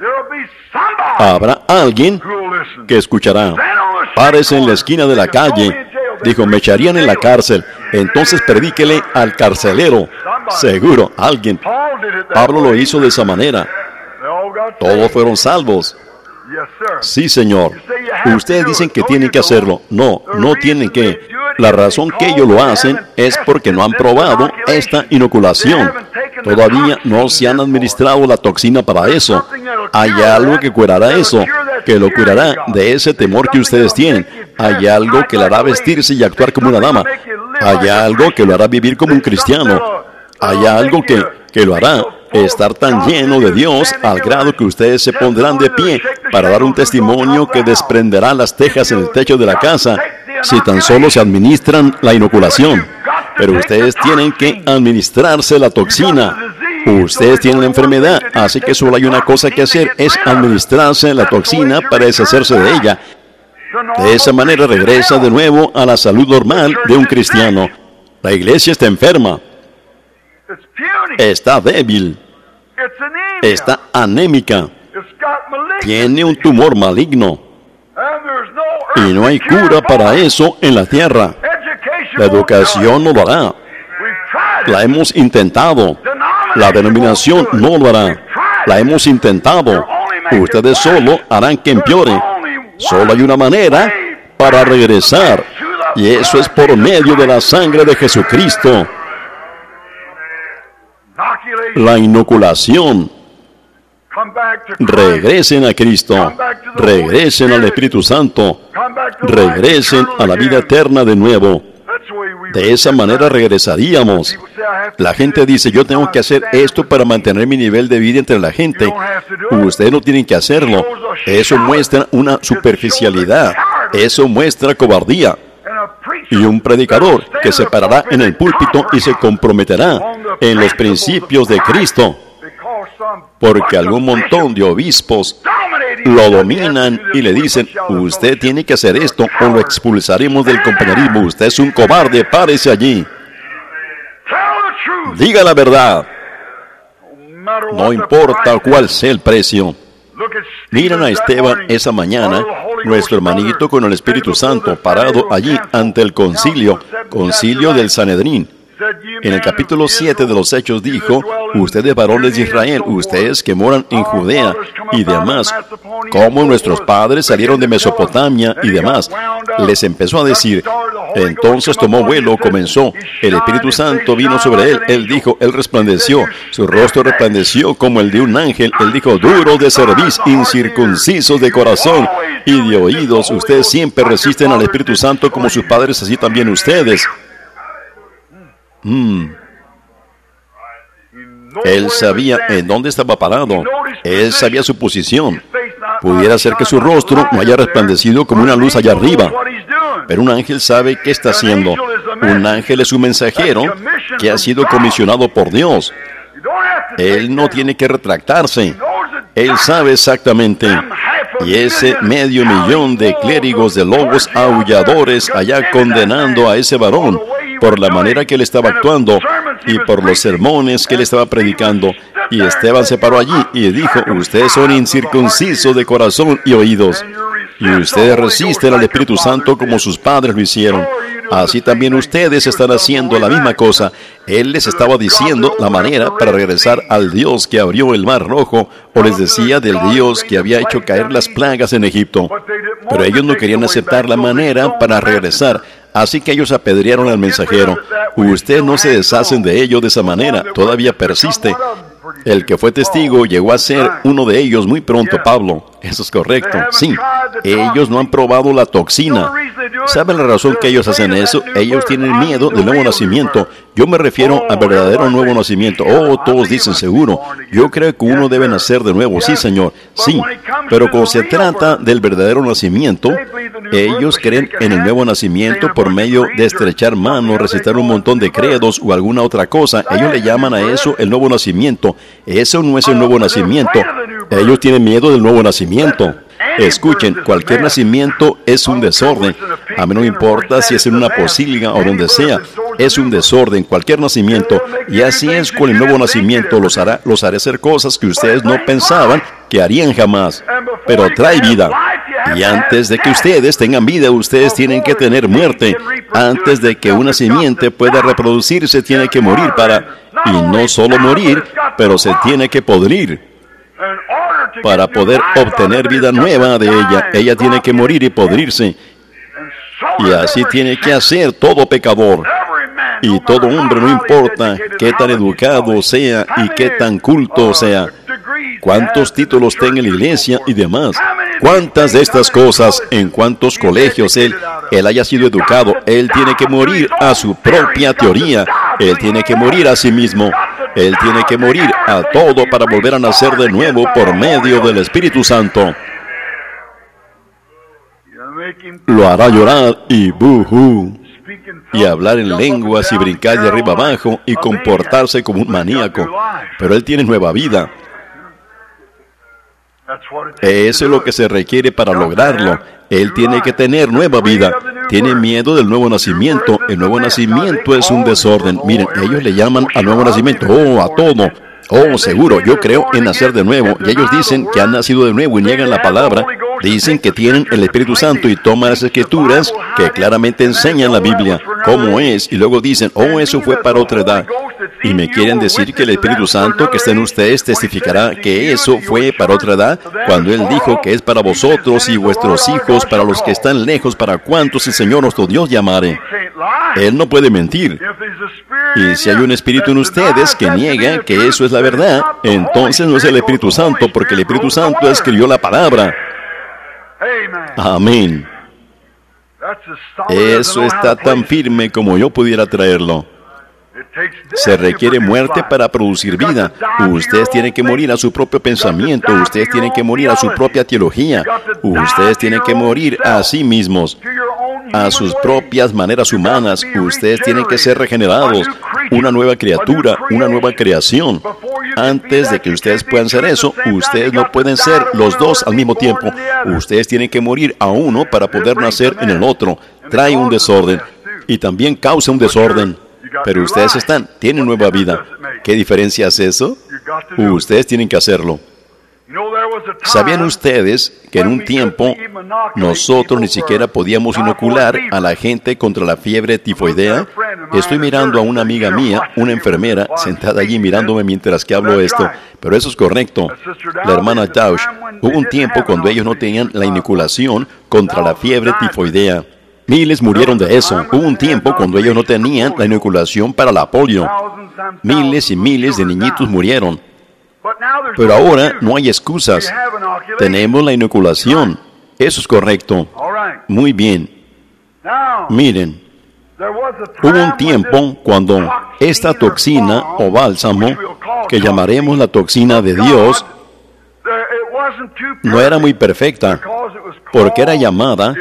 Habrá alguien que escuchará. Párese en la esquina de la calle. Dijo, me echarían en la cárcel. Entonces predíquele al carcelero. Seguro, alguien. Pablo lo hizo de esa manera. Todos fueron salvos. Sí, Señor. Ustedes dicen que tienen que hacerlo. No, no tienen que. La razón que ellos lo hacen es porque no han probado esta inoculación. Todavía no se han administrado la toxina para eso. Hay algo que curará eso, que lo curará de ese temor que ustedes tienen. Hay algo que le hará vestirse y actuar como una dama. Hay algo que lo hará vivir como un cristiano. Hay algo que lo hará estar tan lleno de Dios al grado que ustedes se pondrán de pie para dar un testimonio que desprenderá las tejas en el techo de la casa si tan solo se administran la inoculación. Pero ustedes tienen que administrarse la toxina. Ustedes tienen la enfermedad, así que solo hay una cosa que hacer, es administrarse la toxina para deshacerse de ella. De esa manera regresa de nuevo a la salud normal de un cristiano. La iglesia está enferma. Está débil. Está anémica. Tiene un tumor maligno. Y no hay cura para eso en la tierra. La educación no lo hará. La hemos intentado. La denominación no lo hará. La hemos intentado. Ustedes solo harán que empeore. Solo hay una manera para regresar. Y eso es por medio de la sangre de Jesucristo. la inoculación. Regresen a Cristo, regresen al Espíritu Santo, regresen a la vida eterna de nuevo. De esa manera regresaríamos. La gente dice, yo tengo que hacer esto para mantener mi nivel de vida entre la gente. Ustedes no tienen que hacerlo. Eso muestra una superficialidad. Eso muestra cobardía. Y un predicador que se parará en el púlpito y se comprometerá en los principios de Cristo, porque algún montón de obispos lo dominan y le dicen, usted tiene que hacer esto o lo expulsaremos del compañerismo. Usted es un cobarde, párese allí. Diga la verdad. No importa cuál sea el precio. Miren a Esteban esa mañana, nuestro hermanito con el Espíritu Santo, parado allí ante el concilio del Sanedrín. En el capítulo 7 de los Hechos dijo, ustedes varones de Israel, ustedes que moran en Judea y demás, como nuestros padres salieron de Mesopotamia y demás, les empezó a decir. Entonces tomó vuelo, comenzó, el Espíritu Santo vino sobre él, él dijo, él resplandeció, su rostro resplandeció como el de un ángel, él dijo, duros de cerviz, incircuncisos de corazón y de oídos, ustedes siempre resisten al Espíritu Santo como sus padres, así también ustedes. Él sabía en dónde estaba parado. Él sabía su posición. Pudiera ser que su rostro no haya resplandecido como una luz allá arriba, pero un ángel sabe qué está haciendo. Un ángel es un mensajero que ha sido comisionado por Dios. Él no tiene que retractarse. Él sabe exactamente. Y ese 500,000 de clérigos, de lobos aulladores allá condenando a ese varón por la manera que él estaba actuando y por los sermones que él estaba predicando. Y Esteban se paró allí y dijo, ustedes son incircuncisos de corazón y oídos. Y ustedes resisten al Espíritu Santo como sus padres lo hicieron. Así también ustedes están haciendo la misma cosa. Él les estaba diciendo la manera para regresar al Dios que abrió el Mar Rojo, o les decía del Dios que había hecho caer las plagas en Egipto. Pero ellos no querían aceptar la manera para regresar. Así que ellos apedrearon al mensajero. Ustedes no se deshacen de ello de esa manera. Todavía persiste. El que fue testigo llegó a ser uno de ellos muy pronto, Pablo. Eso es correcto, sí. Ellos no han probado la toxina. ¿Saben la razón que ellos hacen eso? Ellos tienen miedo del nuevo nacimiento. Yo me refiero al verdadero nuevo nacimiento. Oh, todos dicen seguro. Yo creo que uno debe nacer de nuevo. Sí, Señor. Sí. Pero cuando se trata del verdadero nacimiento, ellos creen en el nuevo nacimiento por medio de estrechar manos, recitar un montón de credos o alguna otra cosa. Ellos le llaman a eso el nuevo nacimiento. Eso no es el nuevo nacimiento. Ellos tienen miedo del nuevo nacimiento. Escuchen, cualquier nacimiento es un desorden. A mí no me importa si es en una pocilga o donde sea. Es un desorden, cualquier nacimiento. Y así es con el nuevo nacimiento. Los haré hacer cosas que ustedes no pensaban que harían jamás. Pero trae vida. Y antes de que ustedes tengan vida, ustedes tienen que tener muerte. Antes de que una simiente pueda reproducirse, tiene que morir y no solo morir, pero se tiene que podrir. Para poder obtener vida nueva de ella, ella tiene que morir y podrirse. Y así tiene que hacer todo pecador. Y todo hombre, no importa qué tan educado sea y qué tan culto sea, cuántos títulos tenga en la iglesia y demás, cuántas de estas cosas, en cuántos colegios él haya sido educado, él tiene que morir a su propia teoría, él tiene que morir a sí mismo, él tiene que morir a todo para volver a nacer de nuevo por medio del Espíritu Santo. Lo hará llorar y buhu, y hablar en lenguas y brincar de arriba abajo y comportarse como un maníaco, pero él tiene nueva vida. Eso es lo que se requiere para lograrlo. Él tiene que tener nueva vida. Tiene miedo del nuevo nacimiento. El nuevo nacimiento es un desorden. Miren, ellos le llaman al nuevo nacimiento, a todo. Seguro, yo creo en nacer de nuevo. Y ellos dicen que han nacido de nuevo y niegan la palabra. Dicen que tienen el Espíritu Santo y toman las Escrituras que claramente enseñan la Biblia, cómo es, y luego dicen, eso fue para otra edad. Y me quieren decir que el Espíritu Santo que está en ustedes testificará que eso fue para otra edad, cuando Él dijo que es para vosotros y vuestros hijos, para los que están lejos, para cuantos el Señor nuestro Dios llamare. Él no puede mentir. Y si hay un espíritu en ustedes que niega que eso es la verdad, entonces no es el Espíritu Santo, porque el Espíritu Santo escribió la palabra. Amén. Eso está tan firme como yo pudiera traerlo. Se requiere muerte para producir vida. Ustedes tienen que morir a su propio pensamiento. Ustedes tienen que morir a su propia teología. Ustedes tienen que morir a sí mismos, a sus propias maneras humanas. Ustedes tienen que ser regenerados, una nueva criatura, una nueva creación. Antes de que ustedes puedan ser eso, ustedes no pueden ser los dos al mismo tiempo. Ustedes tienen que morir a uno para poder nacer en el otro. Trae un desorden y también causa un desorden. Pero ustedes tienen nueva vida. ¿Qué diferencia hace eso? Ustedes tienen que hacerlo. ¿Sabían ustedes que en un tiempo nosotros ni siquiera podíamos inocular a la gente contra la fiebre tifoidea? Estoy mirando a una amiga mía, una enfermera, sentada allí mirándome mientras que hablo esto. Pero eso es correcto. La hermana Tausch, hubo un tiempo cuando ellos no tenían la inoculación contra la fiebre tifoidea. Miles murieron de eso. Hubo un tiempo cuando ellos no tenían la inoculación para la polio. Miles y miles de niñitos murieron. Pero ahora no hay excusas. Tenemos la inoculación. Eso es correcto. Muy bien. Miren, hubo un tiempo cuando esta toxina o bálsamo, que llamaremos la toxina de Dios, no era muy perfecta, porque era llamada,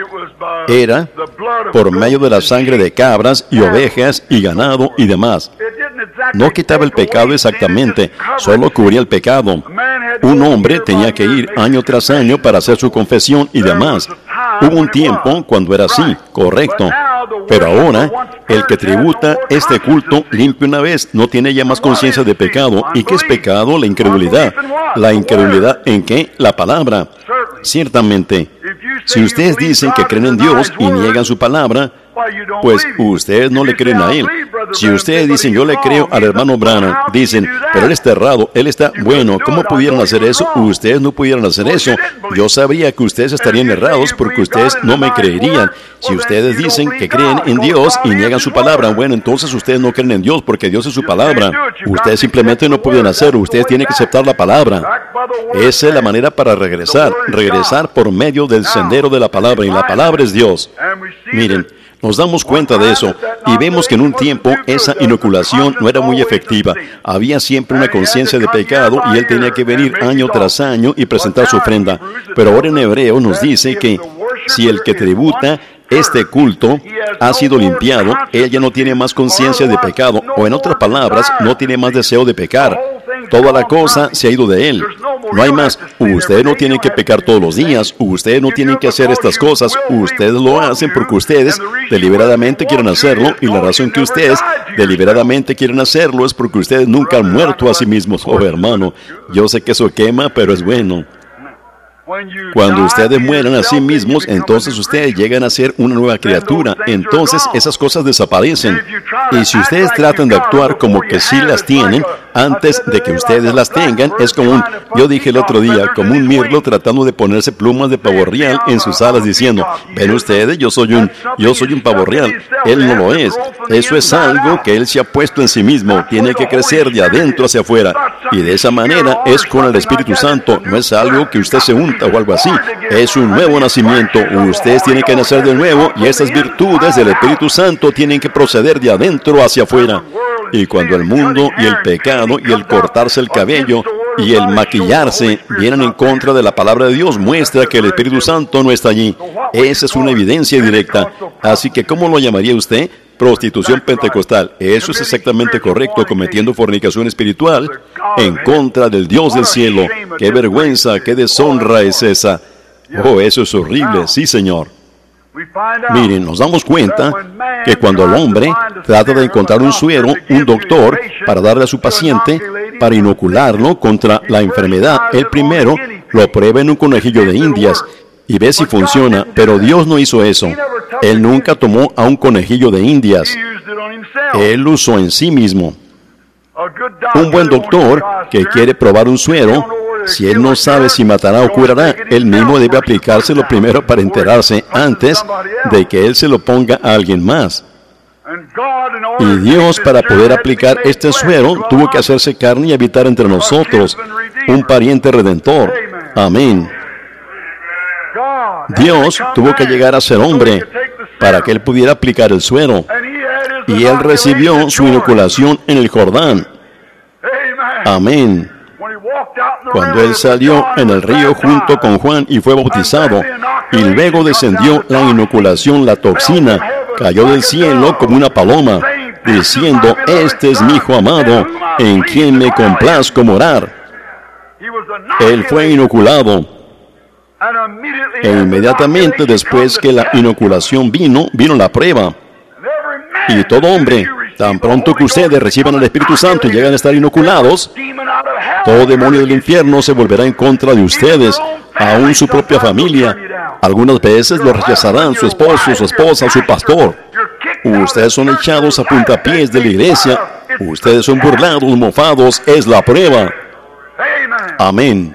por medio de la sangre de cabras y ovejas y ganado y demás. No quitaba el pecado exactamente, solo cubría el pecado. Un hombre tenía que ir año tras año para hacer su confesión y demás. Hubo un tiempo cuando era así, correcto. Pero ahora, el que tributa este culto limpio una vez no tiene ya más conciencia de pecado. ¿Y qué es pecado? La incredulidad. ¿La incredulidad en qué? La palabra. Ciertamente, si ustedes dicen que creen en Dios y niegan su palabra, pues ustedes no le creen a Él. Si ustedes dicen, yo le creo al hermano Branham, dicen, pero él está errado, él está bueno, ¿cómo pudieron hacer eso? Ustedes no pudieron hacer eso. Yo sabría que ustedes estarían errados porque ustedes no me creerían. Si ustedes dicen que creen en Dios y niegan su palabra, bueno, entonces ustedes no creen en Dios porque Dios es su palabra. Ustedes simplemente no pueden hacerlo, ustedes tienen que aceptar la palabra. Esa es la manera para regresar por medio del sendero de la palabra, y la palabra es Dios. Miren, nos damos cuenta de eso y vemos que en un tiempo esa inoculación no era muy efectiva. Había siempre una conciencia de pecado y él tenía que venir año tras año y presentar su ofrenda. Pero ahora en Hebreo nos dice que si el que tributa este culto ha sido limpiado, él ya no tiene más conciencia de pecado, o en otras palabras, no tiene más deseo de pecar. Toda la cosa se ha ido de él. No hay más. Ustedes no tienen que pecar todos los días. Ustedes no tienen que hacer estas cosas. Ustedes lo hacen porque ustedes deliberadamente quieren hacerlo. Y la razón que ustedes deliberadamente quieren hacerlo es porque ustedes nunca han muerto a sí mismos. Oh, hermano, yo sé que eso quema, pero es bueno. Cuando ustedes mueran a sí mismos, entonces ustedes llegan a ser una nueva criatura. Entonces esas cosas desaparecen. Y si ustedes tratan de actuar como que sí las tienen, antes de que ustedes las tengan, es como yo dije el otro día, como un mirlo tratando de ponerse plumas de pavo real en sus alas diciendo, ven ustedes, yo soy un pavo real. Él no lo es. Eso es algo que él se ha puesto en sí mismo. Tiene que crecer de adentro hacia afuera. Y de esa manera es con el Espíritu Santo. No es algo que usted se unta o algo así. Es un nuevo nacimiento. Ustedes tienen que nacer de nuevo y esas virtudes del Espíritu Santo tienen que proceder de adentro hacia afuera. Y cuando el mundo y el pecado y el cortarse el cabello y el maquillarse vienen en contra de la palabra de Dios, muestra que el Espíritu Santo no está allí. Esa es una evidencia directa. Así que, ¿cómo lo llamaría usted? Prostitución pentecostal. Eso es exactamente correcto, cometiendo fornicación espiritual en contra del Dios del cielo. ¡Qué vergüenza, qué deshonra es esa! Oh, eso es horrible, sí, Señor. Miren, nos damos cuenta que cuando el hombre trata de encontrar un suero, un doctor, para darle a su paciente, para inocularlo contra la enfermedad, él primero lo prueba en un conejillo de indias y ve si funciona, pero Dios no hizo eso. Él nunca tomó a un conejillo de indias. Él lo usó en sí mismo. Un buen doctor que quiere probar un suero, si él no sabe si matará o curará, él mismo debe aplicárselo primero para enterarse antes de que él se lo ponga a alguien más. Y Dios, para poder aplicar este suero, tuvo que hacerse carne y habitar entre nosotros, un pariente redentor. Amén. Dios tuvo que llegar a ser hombre para que Él pudiera aplicar el suero. Y Él recibió su inoculación en el Jordán. Amén. Cuando Él salió en el río junto con Juan y fue bautizado, y luego descendió la inoculación, la toxina, cayó del cielo como una paloma, diciendo: este es mi Hijo amado, en quien me complazco morar. Él fue inoculado. E inmediatamente después que la inoculación vino la prueba. Y todo hombre, tan pronto que ustedes reciban el Espíritu Santo y llegan a estar inoculados, todo demonio del infierno se volverá en contra de ustedes, aún su propia familia. Algunas veces lo rechazarán su esposo, su esposa, su pastor. Ustedes son echados a puntapiés de la iglesia. Ustedes son burlados, mofados. Es la prueba. Amén.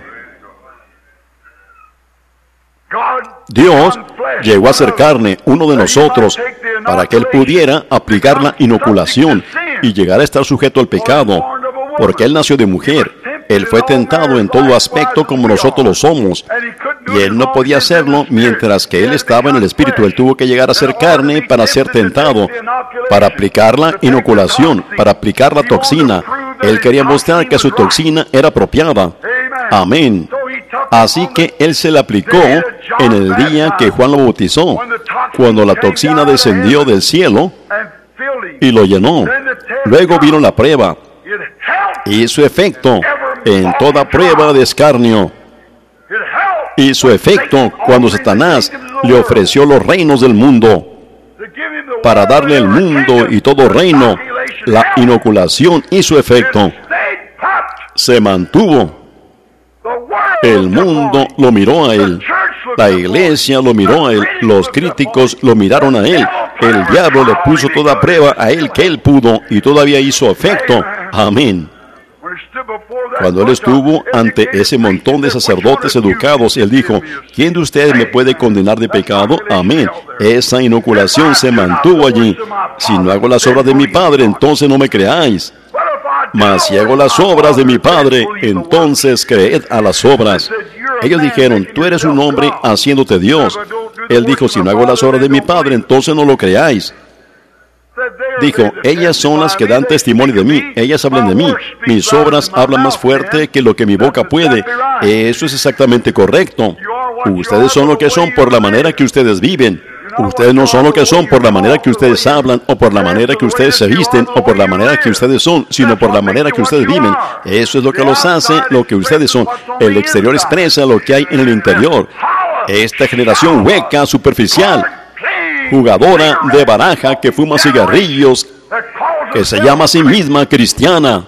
Dios llegó a ser carne, uno de nosotros, para que Él pudiera aplicar la inoculación y llegar a estar sujeto al pecado, porque Él nació de mujer. Él fue tentado en todo aspecto como nosotros lo somos, y Él no podía hacerlo mientras que Él estaba en el Espíritu. Él tuvo que llegar a ser carne para ser tentado, para aplicar la inoculación, para aplicar la toxina. Él quería mostrar que su toxina era apropiada. Amén. Así que Él se la aplicó en el día que Juan lo bautizó, cuando la toxina descendió del cielo y lo llenó. Luego vino la prueba. Hizo efecto en toda prueba de escarnio. Hizo efecto cuando Satanás le ofreció los reinos del mundo. Para darle el mundo y todo reino, la inoculación hizo efecto. Se mantuvo. El mundo lo miró a Él. La iglesia lo miró a Él. Los críticos lo miraron a Él. El diablo le puso toda prueba a Él que Él pudo y todavía hizo efecto. Amén. Cuando Él estuvo ante ese montón de sacerdotes educados, Él dijo: ¿quién de ustedes me puede condenar de pecado? Amén. Esa inoculación se mantuvo allí. Si no hago las obras de mi Padre, entonces no me creáis. Mas si hago las obras de mi Padre, entonces creed a las obras. Ellos dijeron: tú eres un hombre haciéndote Dios. Él dijo: si no hago las obras de mi Padre, entonces no lo creáis. Dijo: ellas son las que dan testimonio de mí. Ellas hablan de mí. Mis obras hablan más fuerte que lo que mi boca puede. Eso es exactamente correcto. Ustedes son lo que son por la manera que ustedes viven. Ustedes no son lo que son por la manera que ustedes hablan, o por la manera que ustedes se visten, o por la manera que ustedes son, sino por la manera que ustedes viven. Eso es lo que los hace lo que ustedes son. El exterior expresa lo que hay en el interior. Esta generación hueca, superficial, jugadora de baraja, que fuma cigarrillos, que se llama a sí misma cristiana.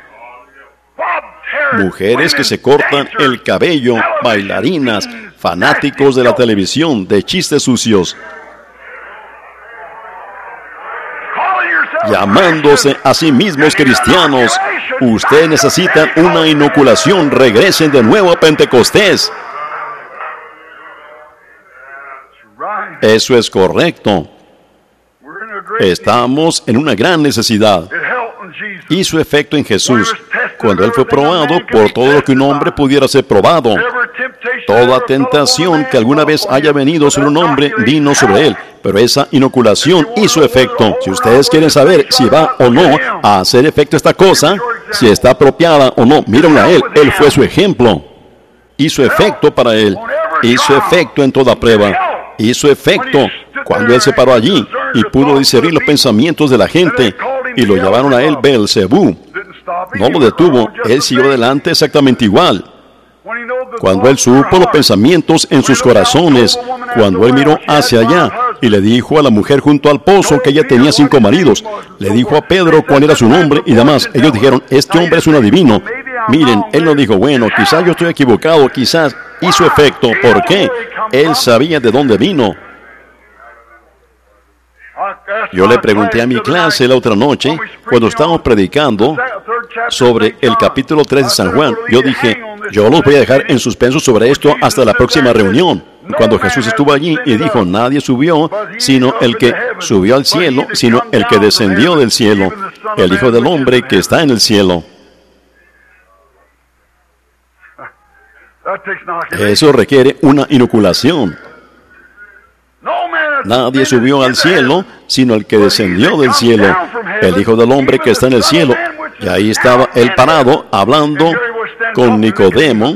Mujeres que se cortan el cabello, bailarinas, fanáticos de la televisión, de chistes sucios, llamándose a sí mismos cristianos. Ustedes necesitan una inoculación. Regresen de nuevo a Pentecostés. Eso es correcto. Estamos en una gran necesidad. Hizo efecto en Jesús, cuando Él fue probado por todo lo que un hombre pudiera ser probado. Toda tentación que alguna vez haya venido sobre un hombre vino sobre Él, pero esa inoculación hizo efecto. Si ustedes quieren saber si va o no a hacer efecto esta cosa, si está apropiada o no, miren a Él. Él fue su ejemplo. Hizo efecto para Él. Hizo efecto en toda prueba. Hizo efecto cuando Él se paró allí y pudo discernir los pensamientos de la gente, y lo llamaron a Él Beelzebú. No lo detuvo. Él siguió adelante exactamente igual. Cuando Él supo los pensamientos en sus corazones, cuando Él miró hacia allá y le dijo a la mujer junto al pozo que ella tenía 5 maridos, le dijo a Pedro cuál era su nombre y demás. Ellos dijeron: este hombre es un adivino. Miren, Él no dijo: bueno, quizás yo estoy equivocado, quizás. Hizo efecto. ¿Por qué? Él sabía de dónde vino. Yo le pregunté a mi clase la otra noche, cuando estábamos predicando sobre el capítulo 3 de San Juan. Yo dije: yo los voy a dejar en suspenso sobre esto hasta la próxima reunión. cuando Jesús estuvo allí y dijo, nadie subió, sino el que subió al cielo, sino el que descendió del cielo, el Hijo del Hombre que está en el cielo. Eso requiere una inoculación. Nadie subió al cielo, sino el que descendió del cielo, el Hijo del Hombre que está en el cielo. Y ahí estaba él parado, hablando con Nicodemo.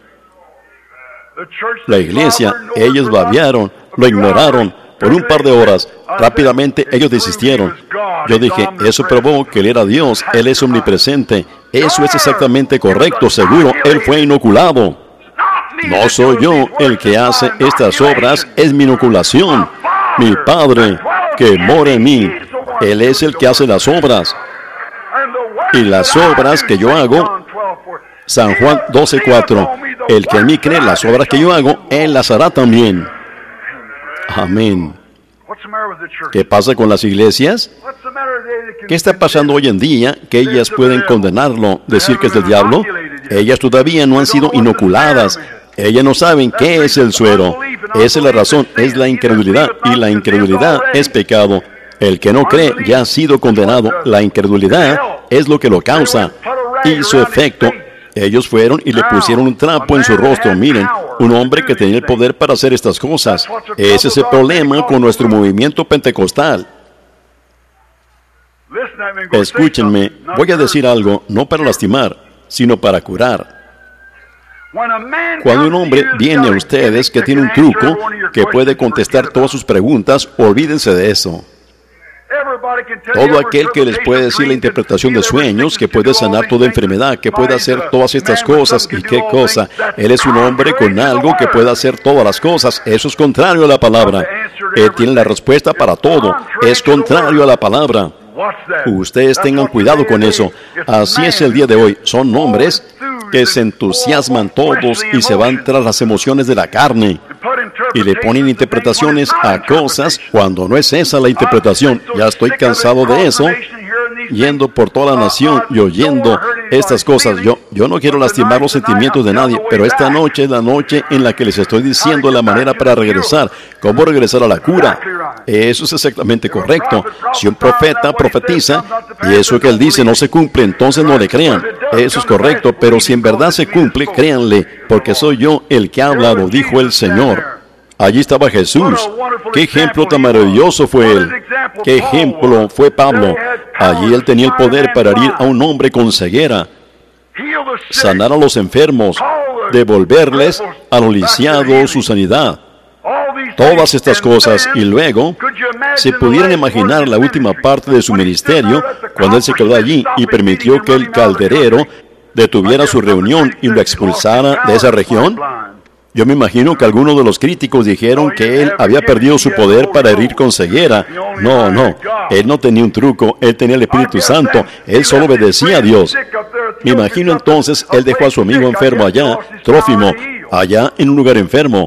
La iglesia, ellos babearon, lo ignoraron por un par de horas. Rápidamente ellos desistieron. Yo dije, eso probó que Él era Dios, Él es omnipresente. Eso es exactamente correcto, seguro, Él fue inoculado. No soy yo el que hace estas obras, es mi inoculación. Mi Padre, que mora en mí, Él es el que hace las obras. Y las obras que yo hago, San Juan 12:4, el que en mí cree las obras que yo hago, Él las hará también. Amén. ¿Qué pasa con las iglesias? ¿Qué está pasando hoy en día que ellas pueden condenarlo, decir que es del diablo? Ellas todavía no han sido inoculadas. Ellas no saben qué es el suero. Esa es la razón, es la incredulidad, y la incredulidad es pecado. El que no cree ya ha sido condenado. La incredulidad es lo que lo causa. Y su efecto, ellos fueron y le pusieron un trapo en su rostro. Miren, un hombre que tenía el poder para hacer estas cosas. Ese es el problema con nuestro movimiento pentecostal. Escúchenme, voy a decir algo, no para lastimar, sino para curar. Cuando un hombre viene a ustedes que tiene un truco que puede contestar todas sus preguntas, olvídense de eso. Todo aquel que les puede decir la interpretación de sueños, que puede sanar toda enfermedad, que puede hacer todas estas cosas, ¿y qué cosa? Él es un hombre con algo que puede hacer todas las cosas. Eso es contrario a la palabra. Él tiene la respuesta para todo. Es contrario a la palabra. Ustedes tengan cuidado con eso. Así es el día de hoy. Son hombres que se entusiasman todos y se van tras las emociones de la carne y le ponen interpretaciones a cosas cuando no es esa la interpretación. Ya estoy cansado de eso, yendo por toda la nación y oyendo estas cosas. Yo no quiero lastimar los sentimientos de nadie, pero esta noche es la noche en la que les estoy diciendo la manera para regresar, cómo regresar a la cura. Eso es exactamente correcto. Si un profeta profetiza y eso que él dice no se cumple, entonces no le crean. Eso es correcto, pero si en verdad se cumple, créanle, porque soy yo el que ha hablado, dijo el Señor. Allí estaba Jesús. ¡Qué ejemplo tan maravilloso fue Él! ¡Qué ejemplo fue Pablo! Allí Él tenía el poder para herir a un hombre con ceguera, sanar a los enfermos, devolverles a los lisiados su sanidad. Todas estas cosas, y luego, si pudieran imaginar la última parte de su ministerio, cuando Él se quedó allí y permitió que el calderero detuviera su reunión y lo expulsara de esa región. Yo me imagino que algunos de los críticos dijeron que Él había perdido su poder para herir con ceguera. No, Él no tenía un truco, Él tenía el Espíritu Santo, Él solo obedecía a Dios. Me imagino entonces, Él dejó a su amigo enfermo allá, Trófimo, allá en un lugar enfermo.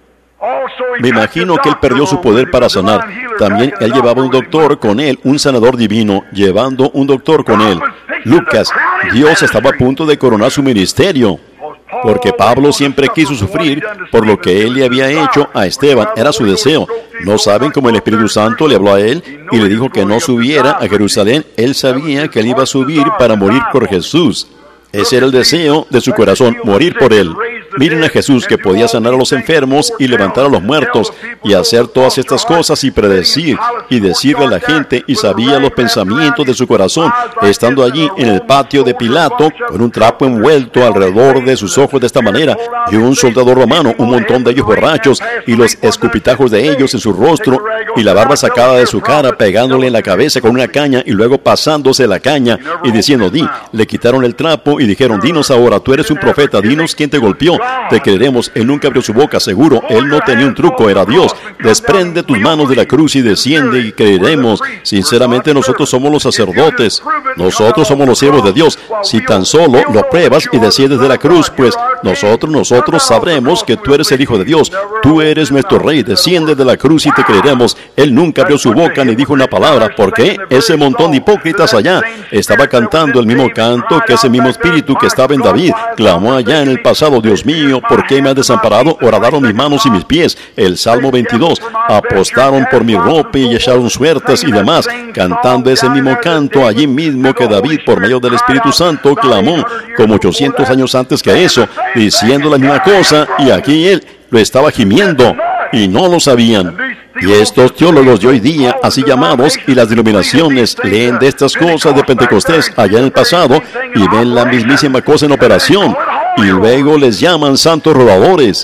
Me imagino que Él perdió su poder para sanar. También Él llevaba un doctor con Él, un sanador divino, llevando un doctor con Él. Lucas, Dios estaba a punto de coronar su ministerio, porque Pablo siempre quiso sufrir por lo que él le había hecho a Esteban. Era su deseo. ¿No saben cómo el Espíritu Santo le habló a él y le dijo que no subiera a Jerusalén? Él sabía que él iba a subir para morir por Jesús. Ese era el deseo de su corazón, morir por Él. Miren a Jesús, que podía sanar a los enfermos y levantar a los muertos y hacer todas estas cosas y predecir y decirle a la gente, y sabía los pensamientos de su corazón, estando allí en el patio de Pilato con un trapo envuelto alrededor de sus ojos de esta manera, y un soldado romano, un montón de ellos borrachos, y los escupitajos de ellos en su rostro, y la barba sacada de su cara, pegándole en la cabeza con una caña, y luego pasándose la caña, y diciendo, le quitaron el trapo, y dijeron, dinos ahora, tú eres un profeta, dinos quién te golpeó, te creeremos. Él nunca abrió su boca, seguro, él no tenía un truco, era Dios. Desprende tus manos de la cruz y desciende y creeremos. Sinceramente, nosotros somos los sacerdotes, nosotros somos los siervos de Dios. Si tan solo lo pruebas y desciendes de la cruz, pues nosotros sabremos que tú eres el Hijo de Dios, tú eres nuestro Rey, desciende de la cruz y te creeremos. Él nunca abrió su boca ni dijo una palabra. ¿Por qué? Ese montón de hipócritas allá estaba cantando el mismo canto que ese mismo espíritu que estaba en David clamó allá en el pasado. Dios mío, ¿por qué me has desamparado? Horadaron mis manos y mis pies. El Salmo 22. Apostaron por mi ropa y echaron suertes y demás, cantando ese mismo canto allí mismo que David, por medio del Espíritu Santo, clamó como 800 años antes que eso, diciendo la misma cosa, y aquí él lo estaba gimiendo y no lo sabían. Y estos teólogos de hoy día, así llamados, y las denominaciones, leen de estas cosas de Pentecostés allá en el pasado y ven la mismísima cosa en operación, y luego les llaman santos rodadores.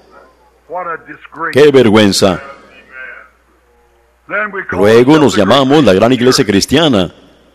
¡Qué vergüenza! Luego nos llamamos la gran iglesia cristiana.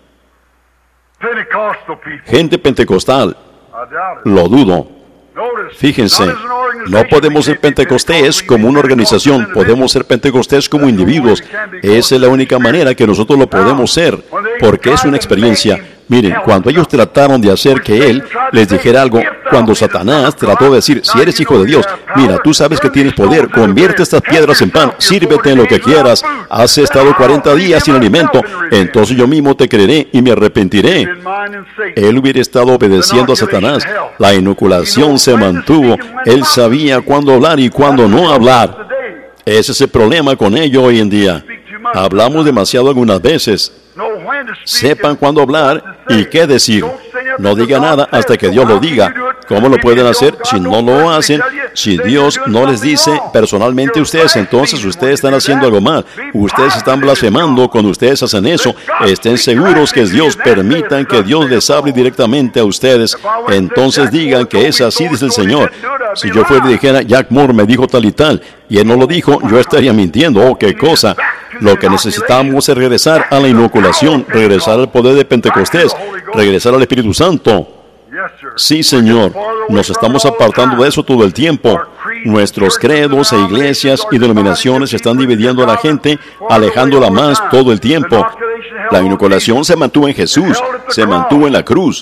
Gente pentecostal. Lo dudo. Fíjense, no podemos ser pentecostés como una organización, podemos ser pentecostés como individuos. Esa es la única manera que nosotros lo podemos ser, porque es una experiencia. Miren, cuando ellos trataron de hacer que Él les dijera algo, cuando Satanás trató de decir, si eres hijo de Dios, mira, tú sabes que tienes poder, convierte estas piedras en pan, sírvete en lo que quieras, has estado 40 días sin alimento, entonces yo mismo te creeré y me arrepentiré. Él hubiera estado obedeciendo a Satanás. La inoculación se mantuvo. Él sabía cuándo hablar y cuándo no hablar. Ese es el problema con ello hoy en día. Hablamos demasiado algunas veces. Sepan cuándo hablar y qué decir. No diga nada hasta que Dios lo diga. ¿Cómo lo pueden hacer si no lo hacen? Si Dios no les dice personalmente a ustedes, entonces ustedes están haciendo algo mal. Ustedes están blasfemando cuando ustedes hacen eso. Estén seguros que es Dios. Permitan que Dios les hable directamente a ustedes. Entonces digan que es así, dice el Señor. Si yo fuera y dijera, Jack Moore me dijo tal y tal, y él no lo dijo, yo estaría mintiendo. Oh, qué cosa. Lo que necesitamos es regresar a la inoculación, regresar al poder de Pentecostés, regresar al Espíritu Santo. Sí, Señor, nos estamos apartando de eso todo el tiempo. Nuestros credos e iglesias y denominaciones están dividiendo a la gente, alejándola más todo el tiempo. La inoculación se mantuvo en Jesús, se mantuvo en la cruz.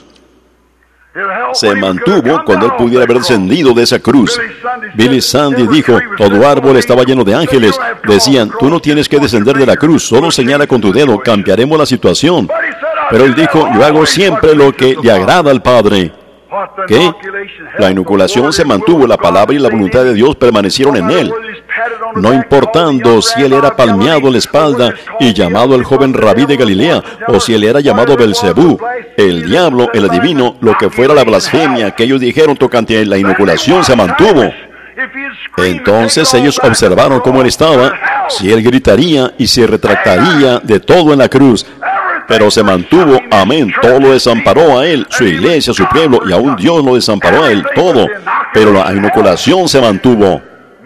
Se mantuvo cuando Él pudiera haber descendido de esa cruz. Billy Sunday dijo, todo árbol estaba lleno de ángeles. Decían, tú no tienes que descender de la cruz, solo señala con tu dedo, cambiaremos la situación. Pero Él dijo, yo hago siempre lo que le agrada al Padre. ¿Qué? La inoculación se mantuvo, la palabra y la voluntad de Dios permanecieron en Él. No importando si Él era palmeado en la espalda y llamado el joven rabí de Galilea, o si Él era llamado Belcebú, el diablo, el adivino, lo que fuera la blasfemia que ellos dijeron tocante a la inoculación se mantuvo. Entonces ellos observaron cómo Él estaba, si Él gritaría y se retractaría de todo en la cruz. Pero se mantuvo, amén, todo lo desamparó a Él, su iglesia, su pueblo, y aún Dios lo desamparó a Él, todo. Pero la inoculación se mantuvo.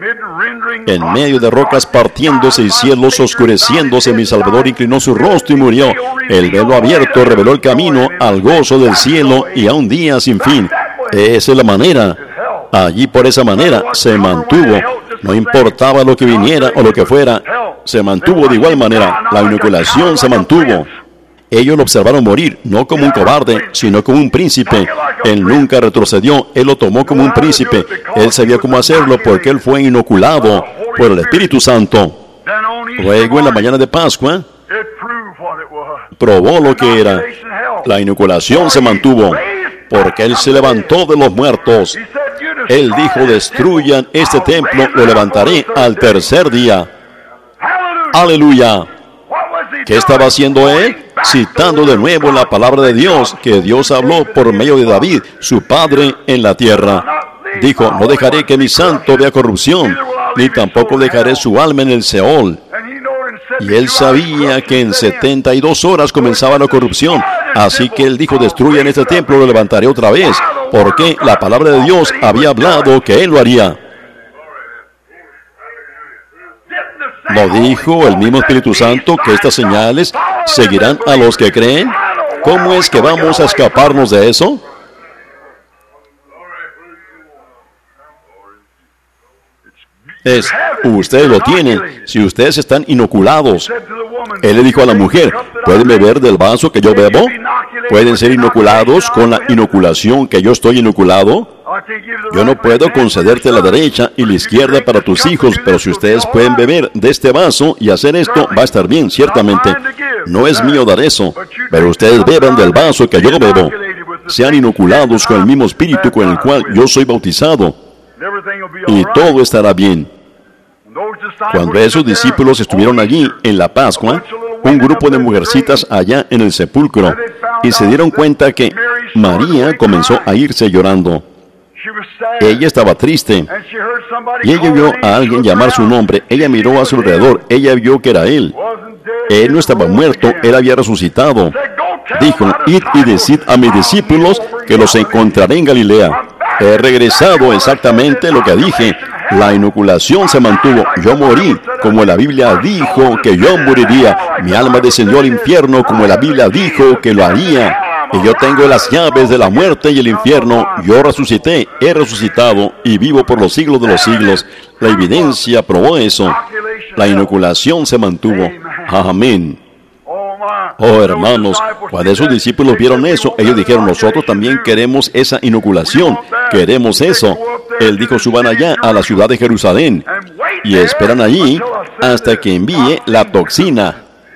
En medio de rocas partiéndose y cielos oscureciéndose, mi Salvador inclinó su rostro y murió. El velo abierto reveló el camino al gozo del cielo y a un día sin fin. Esa es la manera. Allí por esa manera se mantuvo. No importaba lo que viniera o lo que fuera, se mantuvo de igual manera. La inoculación se mantuvo. Ellos lo observaron morir, no como un cobarde, sino como un príncipe. Él nunca retrocedió, Él lo tomó como un príncipe. Él sabía cómo hacerlo porque Él fue inoculado por el Espíritu Santo. Luego, en la mañana de Pascua, probó lo que era. La inoculación se mantuvo porque Él se levantó de los muertos. Él dijo, destruyan este templo, lo levantaré al tercer día. ¡Aleluya! ¿Qué estaba haciendo Él? Citando de nuevo la palabra de Dios, que Dios habló por medio de David, su padre en la tierra. Dijo, no dejaré que mi santo vea corrupción, ni tampoco dejaré su alma en el Seol. Y Él sabía que en 72 horas comenzaba la corrupción. Así que Él dijo, destruyan este templo, lo levantaré otra vez. Porque la palabra de Dios había hablado que Él lo haría. ¿No dijo el mismo Espíritu Santo que estas señales seguirán a los que creen? ¿Cómo es que vamos a escaparnos de eso? Ustedes lo tienen, si ustedes están inoculados. Él le dijo a la mujer, ¿pueden beber del vaso que yo bebo? ¿Pueden ser inoculados con la inoculación que yo estoy inoculado? Yo no puedo concederte la derecha y la izquierda para tus hijos, pero si ustedes pueden beber de este vaso y hacer esto, va a estar bien, ciertamente. No es mío dar eso, pero ustedes beban del vaso que yo bebo. Sean inoculados con el mismo espíritu con el cual yo soy bautizado. y todo estará bien. Cuando esos discípulos estuvieron allí en la Pascua, un grupo de mujercitas allá en el sepulcro, y se dieron cuenta que María comenzó a irse llorando. Ella estaba triste, y ella oyó a alguien llamar su nombre. Ella miró a su alrededor, ella vio que era él. Él no estaba muerto, él había resucitado. Dijo: id y decid a mis discípulos que los encontraré en Galilea. He regresado exactamente lo que dije. La inoculación se mantuvo. Yo morí, como la Biblia dijo que yo moriría. Mi alma descendió al infierno, como la Biblia dijo que lo haría. Y yo tengo las llaves de la muerte y el infierno. Yo resucité, he resucitado y vivo por los siglos de los siglos. La evidencia probó eso. La inoculación se mantuvo. Amén. Oh, hermanos, cuando esos discípulos vieron eso, ellos dijeron: nosotros también queremos esa inoculación, queremos eso. Él dijo: suban allá a la ciudad de Jerusalén y esperan allí hasta que envíe la toxina.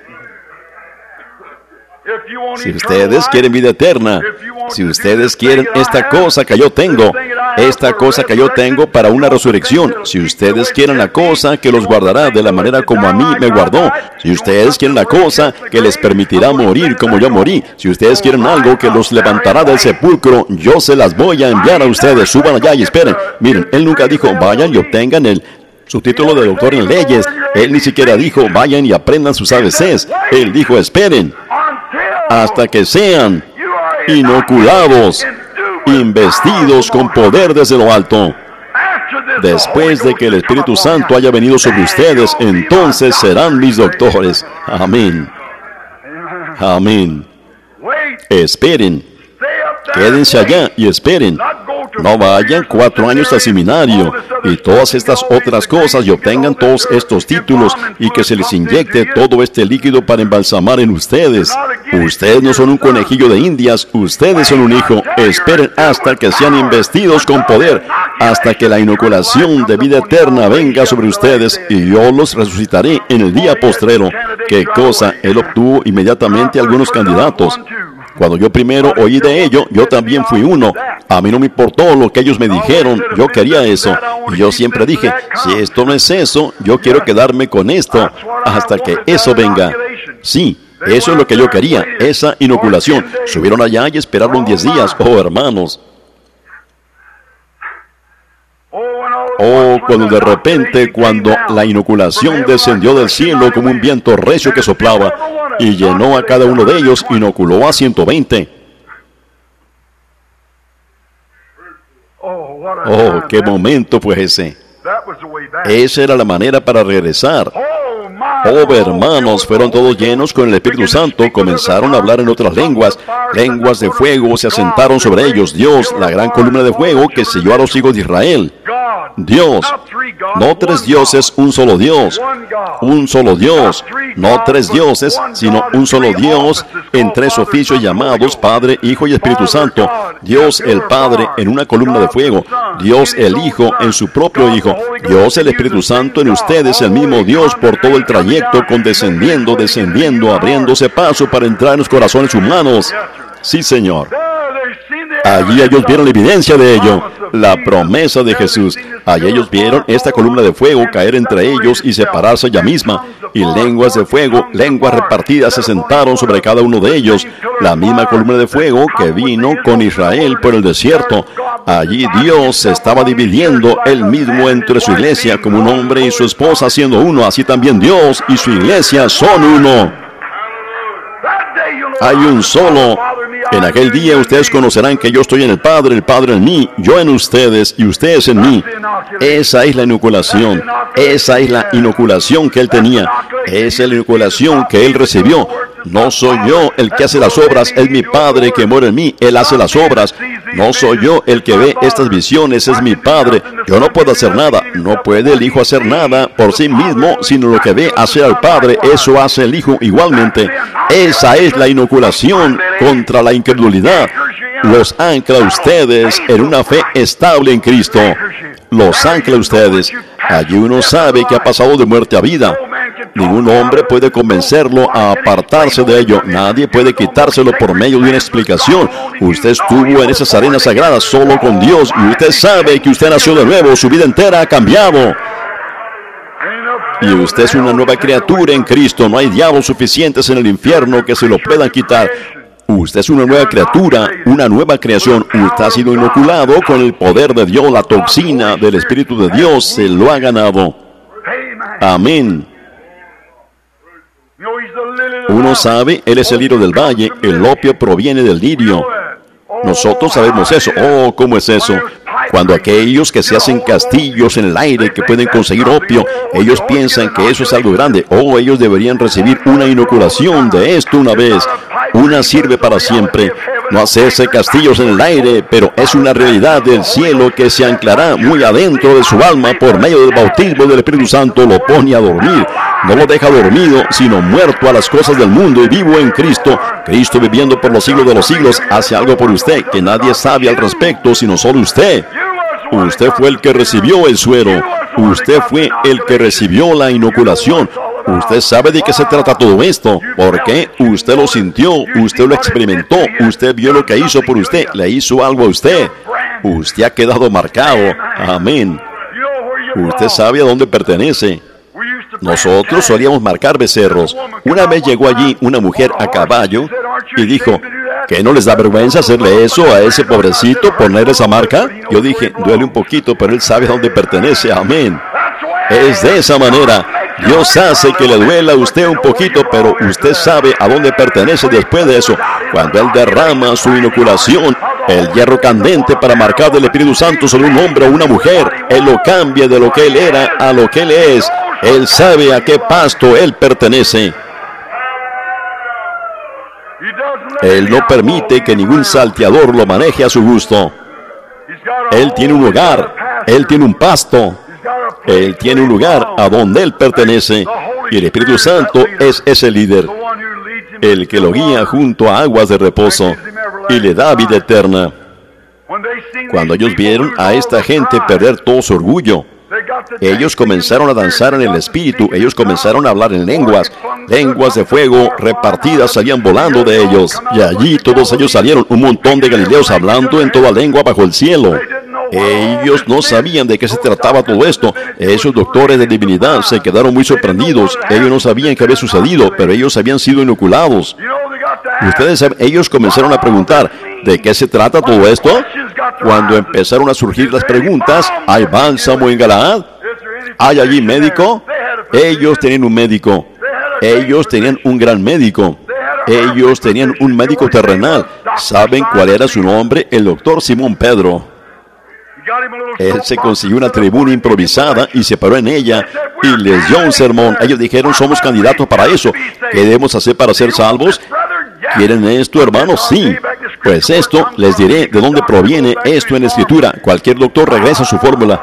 Si ustedes quieren vida eterna, si ustedes quieren esta cosa que yo tengo para una resurrección, si ustedes quieren la cosa que los guardará de la manera como a mí me guardó, si ustedes quieren la cosa que les permitirá morir como yo morí, si ustedes quieren algo que los levantará del sepulcro, yo se las voy a enviar a ustedes. Suban allá y esperen. Miren, él nunca dijo: vayan y obtengan su título de doctor en leyes. Él ni siquiera dijo: vayan y aprendan sus ABCs. Él dijo: esperen hasta que sean inoculados, investidos con poder desde lo alto. Después de que el Espíritu Santo haya venido sobre ustedes, entonces serán mis doctores. Amén. Amén. Esperen. Quédense allá y esperen. No vayan 4 años al seminario y todas estas otras cosas y obtengan todos estos títulos y que se les inyecte todo este líquido para embalsamar en ustedes. Ustedes no son un conejillo de indias, ustedes son un hijo. Esperen hasta que sean investidos con poder, hasta que la inoculación de vida eterna venga sobre ustedes y yo los resucitaré en el día postrero. ¿Qué cosa? Él obtuvo inmediatamente algunos candidatos. Cuando yo primero oí de ello, yo también fui uno. A mí no me importó lo que ellos me dijeron, yo quería eso. Y yo siempre dije: si esto no es eso, yo quiero quedarme con esto hasta que eso venga. Sí, eso es lo que yo quería, esa inoculación. Subieron allá y esperaron 10 días. Oh, hermanos. Oh, cuando de repente, cuando la inoculación descendió del cielo como un viento recio que soplaba y llenó a cada uno de ellos, inoculó a 120. Oh, qué momento fue ese. Esa era la manera para regresar. Oh, hermanos, fueron todos llenos con el Espíritu Santo, comenzaron a hablar en otras lenguas. Lenguas de fuego se asentaron sobre ellos. Dios, la gran columna de fuego que selló a los hijos de Israel. Dios, no 3 dioses, un solo Dios. Un solo Dios, no 3 dioses, sino un solo Dios en 3 oficios llamados Padre, Hijo y Espíritu Santo. Dios el Padre en una columna de fuego, Dios el Hijo en su propio Hijo, Dios el Espíritu Santo en ustedes, el mismo Dios por todo el trayecto, descendiendo, abriéndose paso para entrar en los corazones humanos. Sí, Señor. Allí ellos vieron la evidencia de ello, la promesa de Jesús. Allí ellos vieron esta columna de fuego caer entre ellos y separarse ella misma. Y lenguas de fuego, lenguas repartidas, se sentaron sobre cada uno de ellos. La misma columna de fuego que vino con Israel por el desierto. Allí Dios se estaba dividiendo él mismo entre su iglesia, como un hombre y su esposa siendo uno. Así también Dios y su iglesia son uno. Hay un solo. En aquel día ustedes conocerán que yo estoy en el Padre en mí, yo en ustedes y ustedes en mí. Esa es la inoculación. Esa es la inoculación que él tenía. Esa es la inoculación que él recibió. No soy yo el que hace las obras, es mi Padre que mora en mí. Él hace las obras. No soy yo el que ve estas visiones, es mi Padre. Yo no puedo hacer nada. No puede el Hijo hacer nada por sí mismo, sino lo que ve hacer al Padre, eso hace el Hijo igualmente. Esa es la inoculación contra la incredulidad. Los ancla a ustedes en una fe estable en Cristo. Los ancla a ustedes. Allí uno sabe que ha pasado de muerte a vida. Ningún hombre puede convencerlo a apartarse de ello. Nadie puede quitárselo por medio de una explicación. Usted estuvo en esas arenas sagradas solo con Dios y usted sabe que usted nació de nuevo. Su vida entera ha cambiado. Y usted es una nueva criatura en Cristo. No hay diablos suficientes en el infierno que se lo puedan quitar. Usted es una nueva criatura, una nueva creación. Usted ha sido inoculado con el poder de Dios, la toxina del Espíritu de Dios se lo ha ganado. Amén. Uno sabe, Él es el lirio del valle, el opio proviene del lirio. Nosotros sabemos eso. Oh, ¿cómo es eso? Cuando aquellos que se hacen castillos en el aire, que pueden conseguir opio, ellos piensan que eso es algo grande. Oh, ellos deberían recibir una inoculación de esto una vez. Una sirve para siempre. No hacerse castillos en el aire, pero es una realidad del cielo que se anclará muy adentro de su alma por medio del bautismo del Espíritu Santo. Lo pone a dormir. No lo deja dormido, sino muerto a las cosas del mundo y vivo en Cristo. Cristo, viviendo por los siglos de los siglos, hace algo por usted que nadie sabe al respecto, sino solo usted. Usted fue el que recibió el suero. Usted fue el que recibió la inoculación. Usted sabe de qué se trata todo esto. ¿Por qué? Usted lo sintió, usted lo experimentó, usted vio lo que hizo por usted, le hizo algo a usted. Usted ha quedado marcado. Amén. Usted sabe a dónde pertenece. Nosotros solíamos marcar becerros. Una vez llegó allí una mujer a caballo y dijo, ¿que no les da vergüenza hacerle eso a ese pobrecito, poner esa marca? Yo dije, duele un poquito, pero él sabe a dónde pertenece. Amén. Es de esa manera. Dios hace que le duela a usted un poquito, pero usted sabe a dónde pertenece después de eso. Cuando Él derrama su inoculación, el hierro candente para marcar del Espíritu Santo sobre un hombre o una mujer, Él lo cambia de lo que Él era a lo que Él es. Él sabe a qué pasto Él pertenece. Él no permite que ningún salteador lo maneje a su gusto. Él tiene un hogar, Él tiene un pasto. Él tiene un lugar a donde Él pertenece, y el Espíritu Santo es ese líder, el que lo guía junto a aguas de reposo y le da vida eterna. Cuando ellos vieron a esta gente perder todo su orgullo, ellos comenzaron a danzar en el Espíritu, ellos comenzaron a hablar en lenguas de fuego repartidas salían volando de ellos, y allí todos ellos salieron, un montón de galileos hablando en toda lengua bajo el cielo. Ellos no sabían de qué se trataba todo esto. Esos doctores de divinidad se quedaron muy sorprendidos. Ellos no sabían qué había sucedido, pero ellos habían sido inoculados. Ustedes saben, ellos comenzaron a preguntar, ¿de qué se trata todo esto? Cuando empezaron a surgir las preguntas, ¿hay bálsamo en Galaad? ¿Hay allí médico? Ellos tenían un médico. Ellos tenían un gran médico. Ellos tenían un médico terrenal. ¿Saben cuál era su nombre? El doctor Simón Pedro. Él se consiguió una tribuna improvisada y se paró en ella y les dio un sermón. Ellos dijeron, somos candidatos para eso. ¿Qué debemos hacer para ser salvos? ¿Quieren esto, hermanos? Sí. Pues esto, les diré de dónde proviene esto en la Escritura. Cualquier doctor regresa a su fórmula.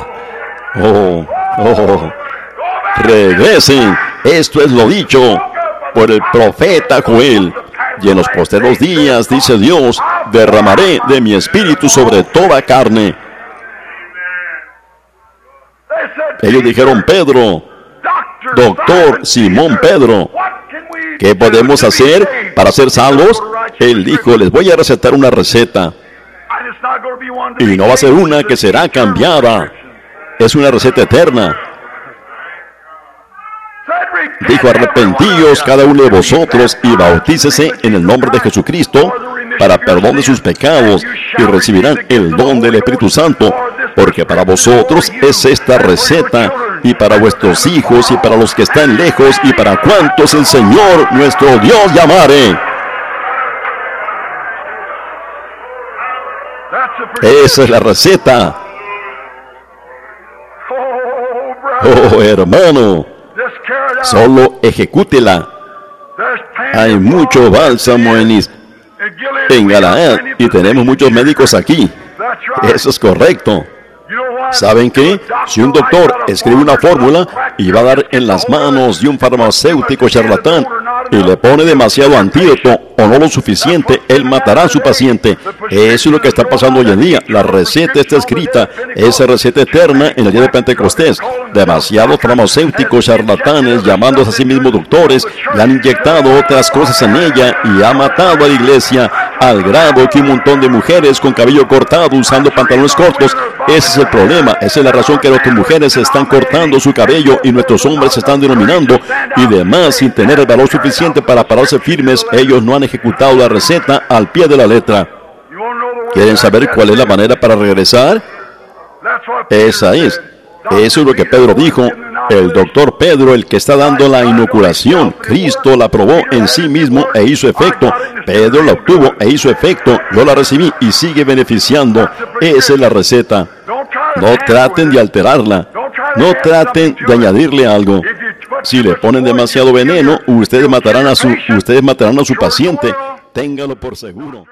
Regresen. Esto es lo dicho por el profeta Joel. Y en los postreros días, dice Dios, derramaré de mi espíritu sobre toda carne. Ellos dijeron, Pedro, doctor Simón Pedro, ¿qué podemos hacer para ser salvos? Él dijo, les voy a recetar una receta. Y no va a ser una que será cambiada. Es una receta eterna. Dijo, arrepentíos cada uno de vosotros y bautícese en el nombre de Jesucristo para perdón de sus pecados y recibirán el don del Espíritu Santo, porque para vosotros es esta receta y para vuestros hijos y para los que están lejos y para cuantos el Señor nuestro Dios llamare. Esa es la receta. Oh, hermano, solo ejecútela. Hay mucho bálsamo en Galaad y tenemos muchos médicos aquí. Eso es correcto. ¿Saben qué? Si un doctor escribe una fórmula y va a dar en las manos de un farmacéutico charlatán, y le pone demasiado antídoto o no lo suficiente, él matará a su paciente. Eso es lo que está pasando hoy en día. La receta está escrita, esa receta eterna en el día de Pentecostés. Demasiados farmacéuticos charlatanes, llamándose a sí mismos doctores, y han inyectado otras cosas en ella y ha matado a la iglesia al grado que un montón de mujeres con cabello cortado usando pantalones cortos. Ese es el problema, esa es la razón que nuestras mujeres están cortando su cabello y nuestros hombres se están denominando y demás sin tener el valor suficiente para pararse firmes. Ellos no han ejecutado la receta al pie de la letra. ¿Quieren saber cuál es la manera para regresar? Esa es. Eso es lo que Pedro dijo. El doctor Pedro, el que está dando la inoculación. Cristo la probó en sí mismo e hizo efecto. Pedro la obtuvo e hizo efecto. Yo la recibí y sigue beneficiando. Esa es la receta. No traten de alterarla. No traten de añadirle algo. Si le ponen demasiado veneno, ustedes matarán a su paciente. Téngalo por seguro.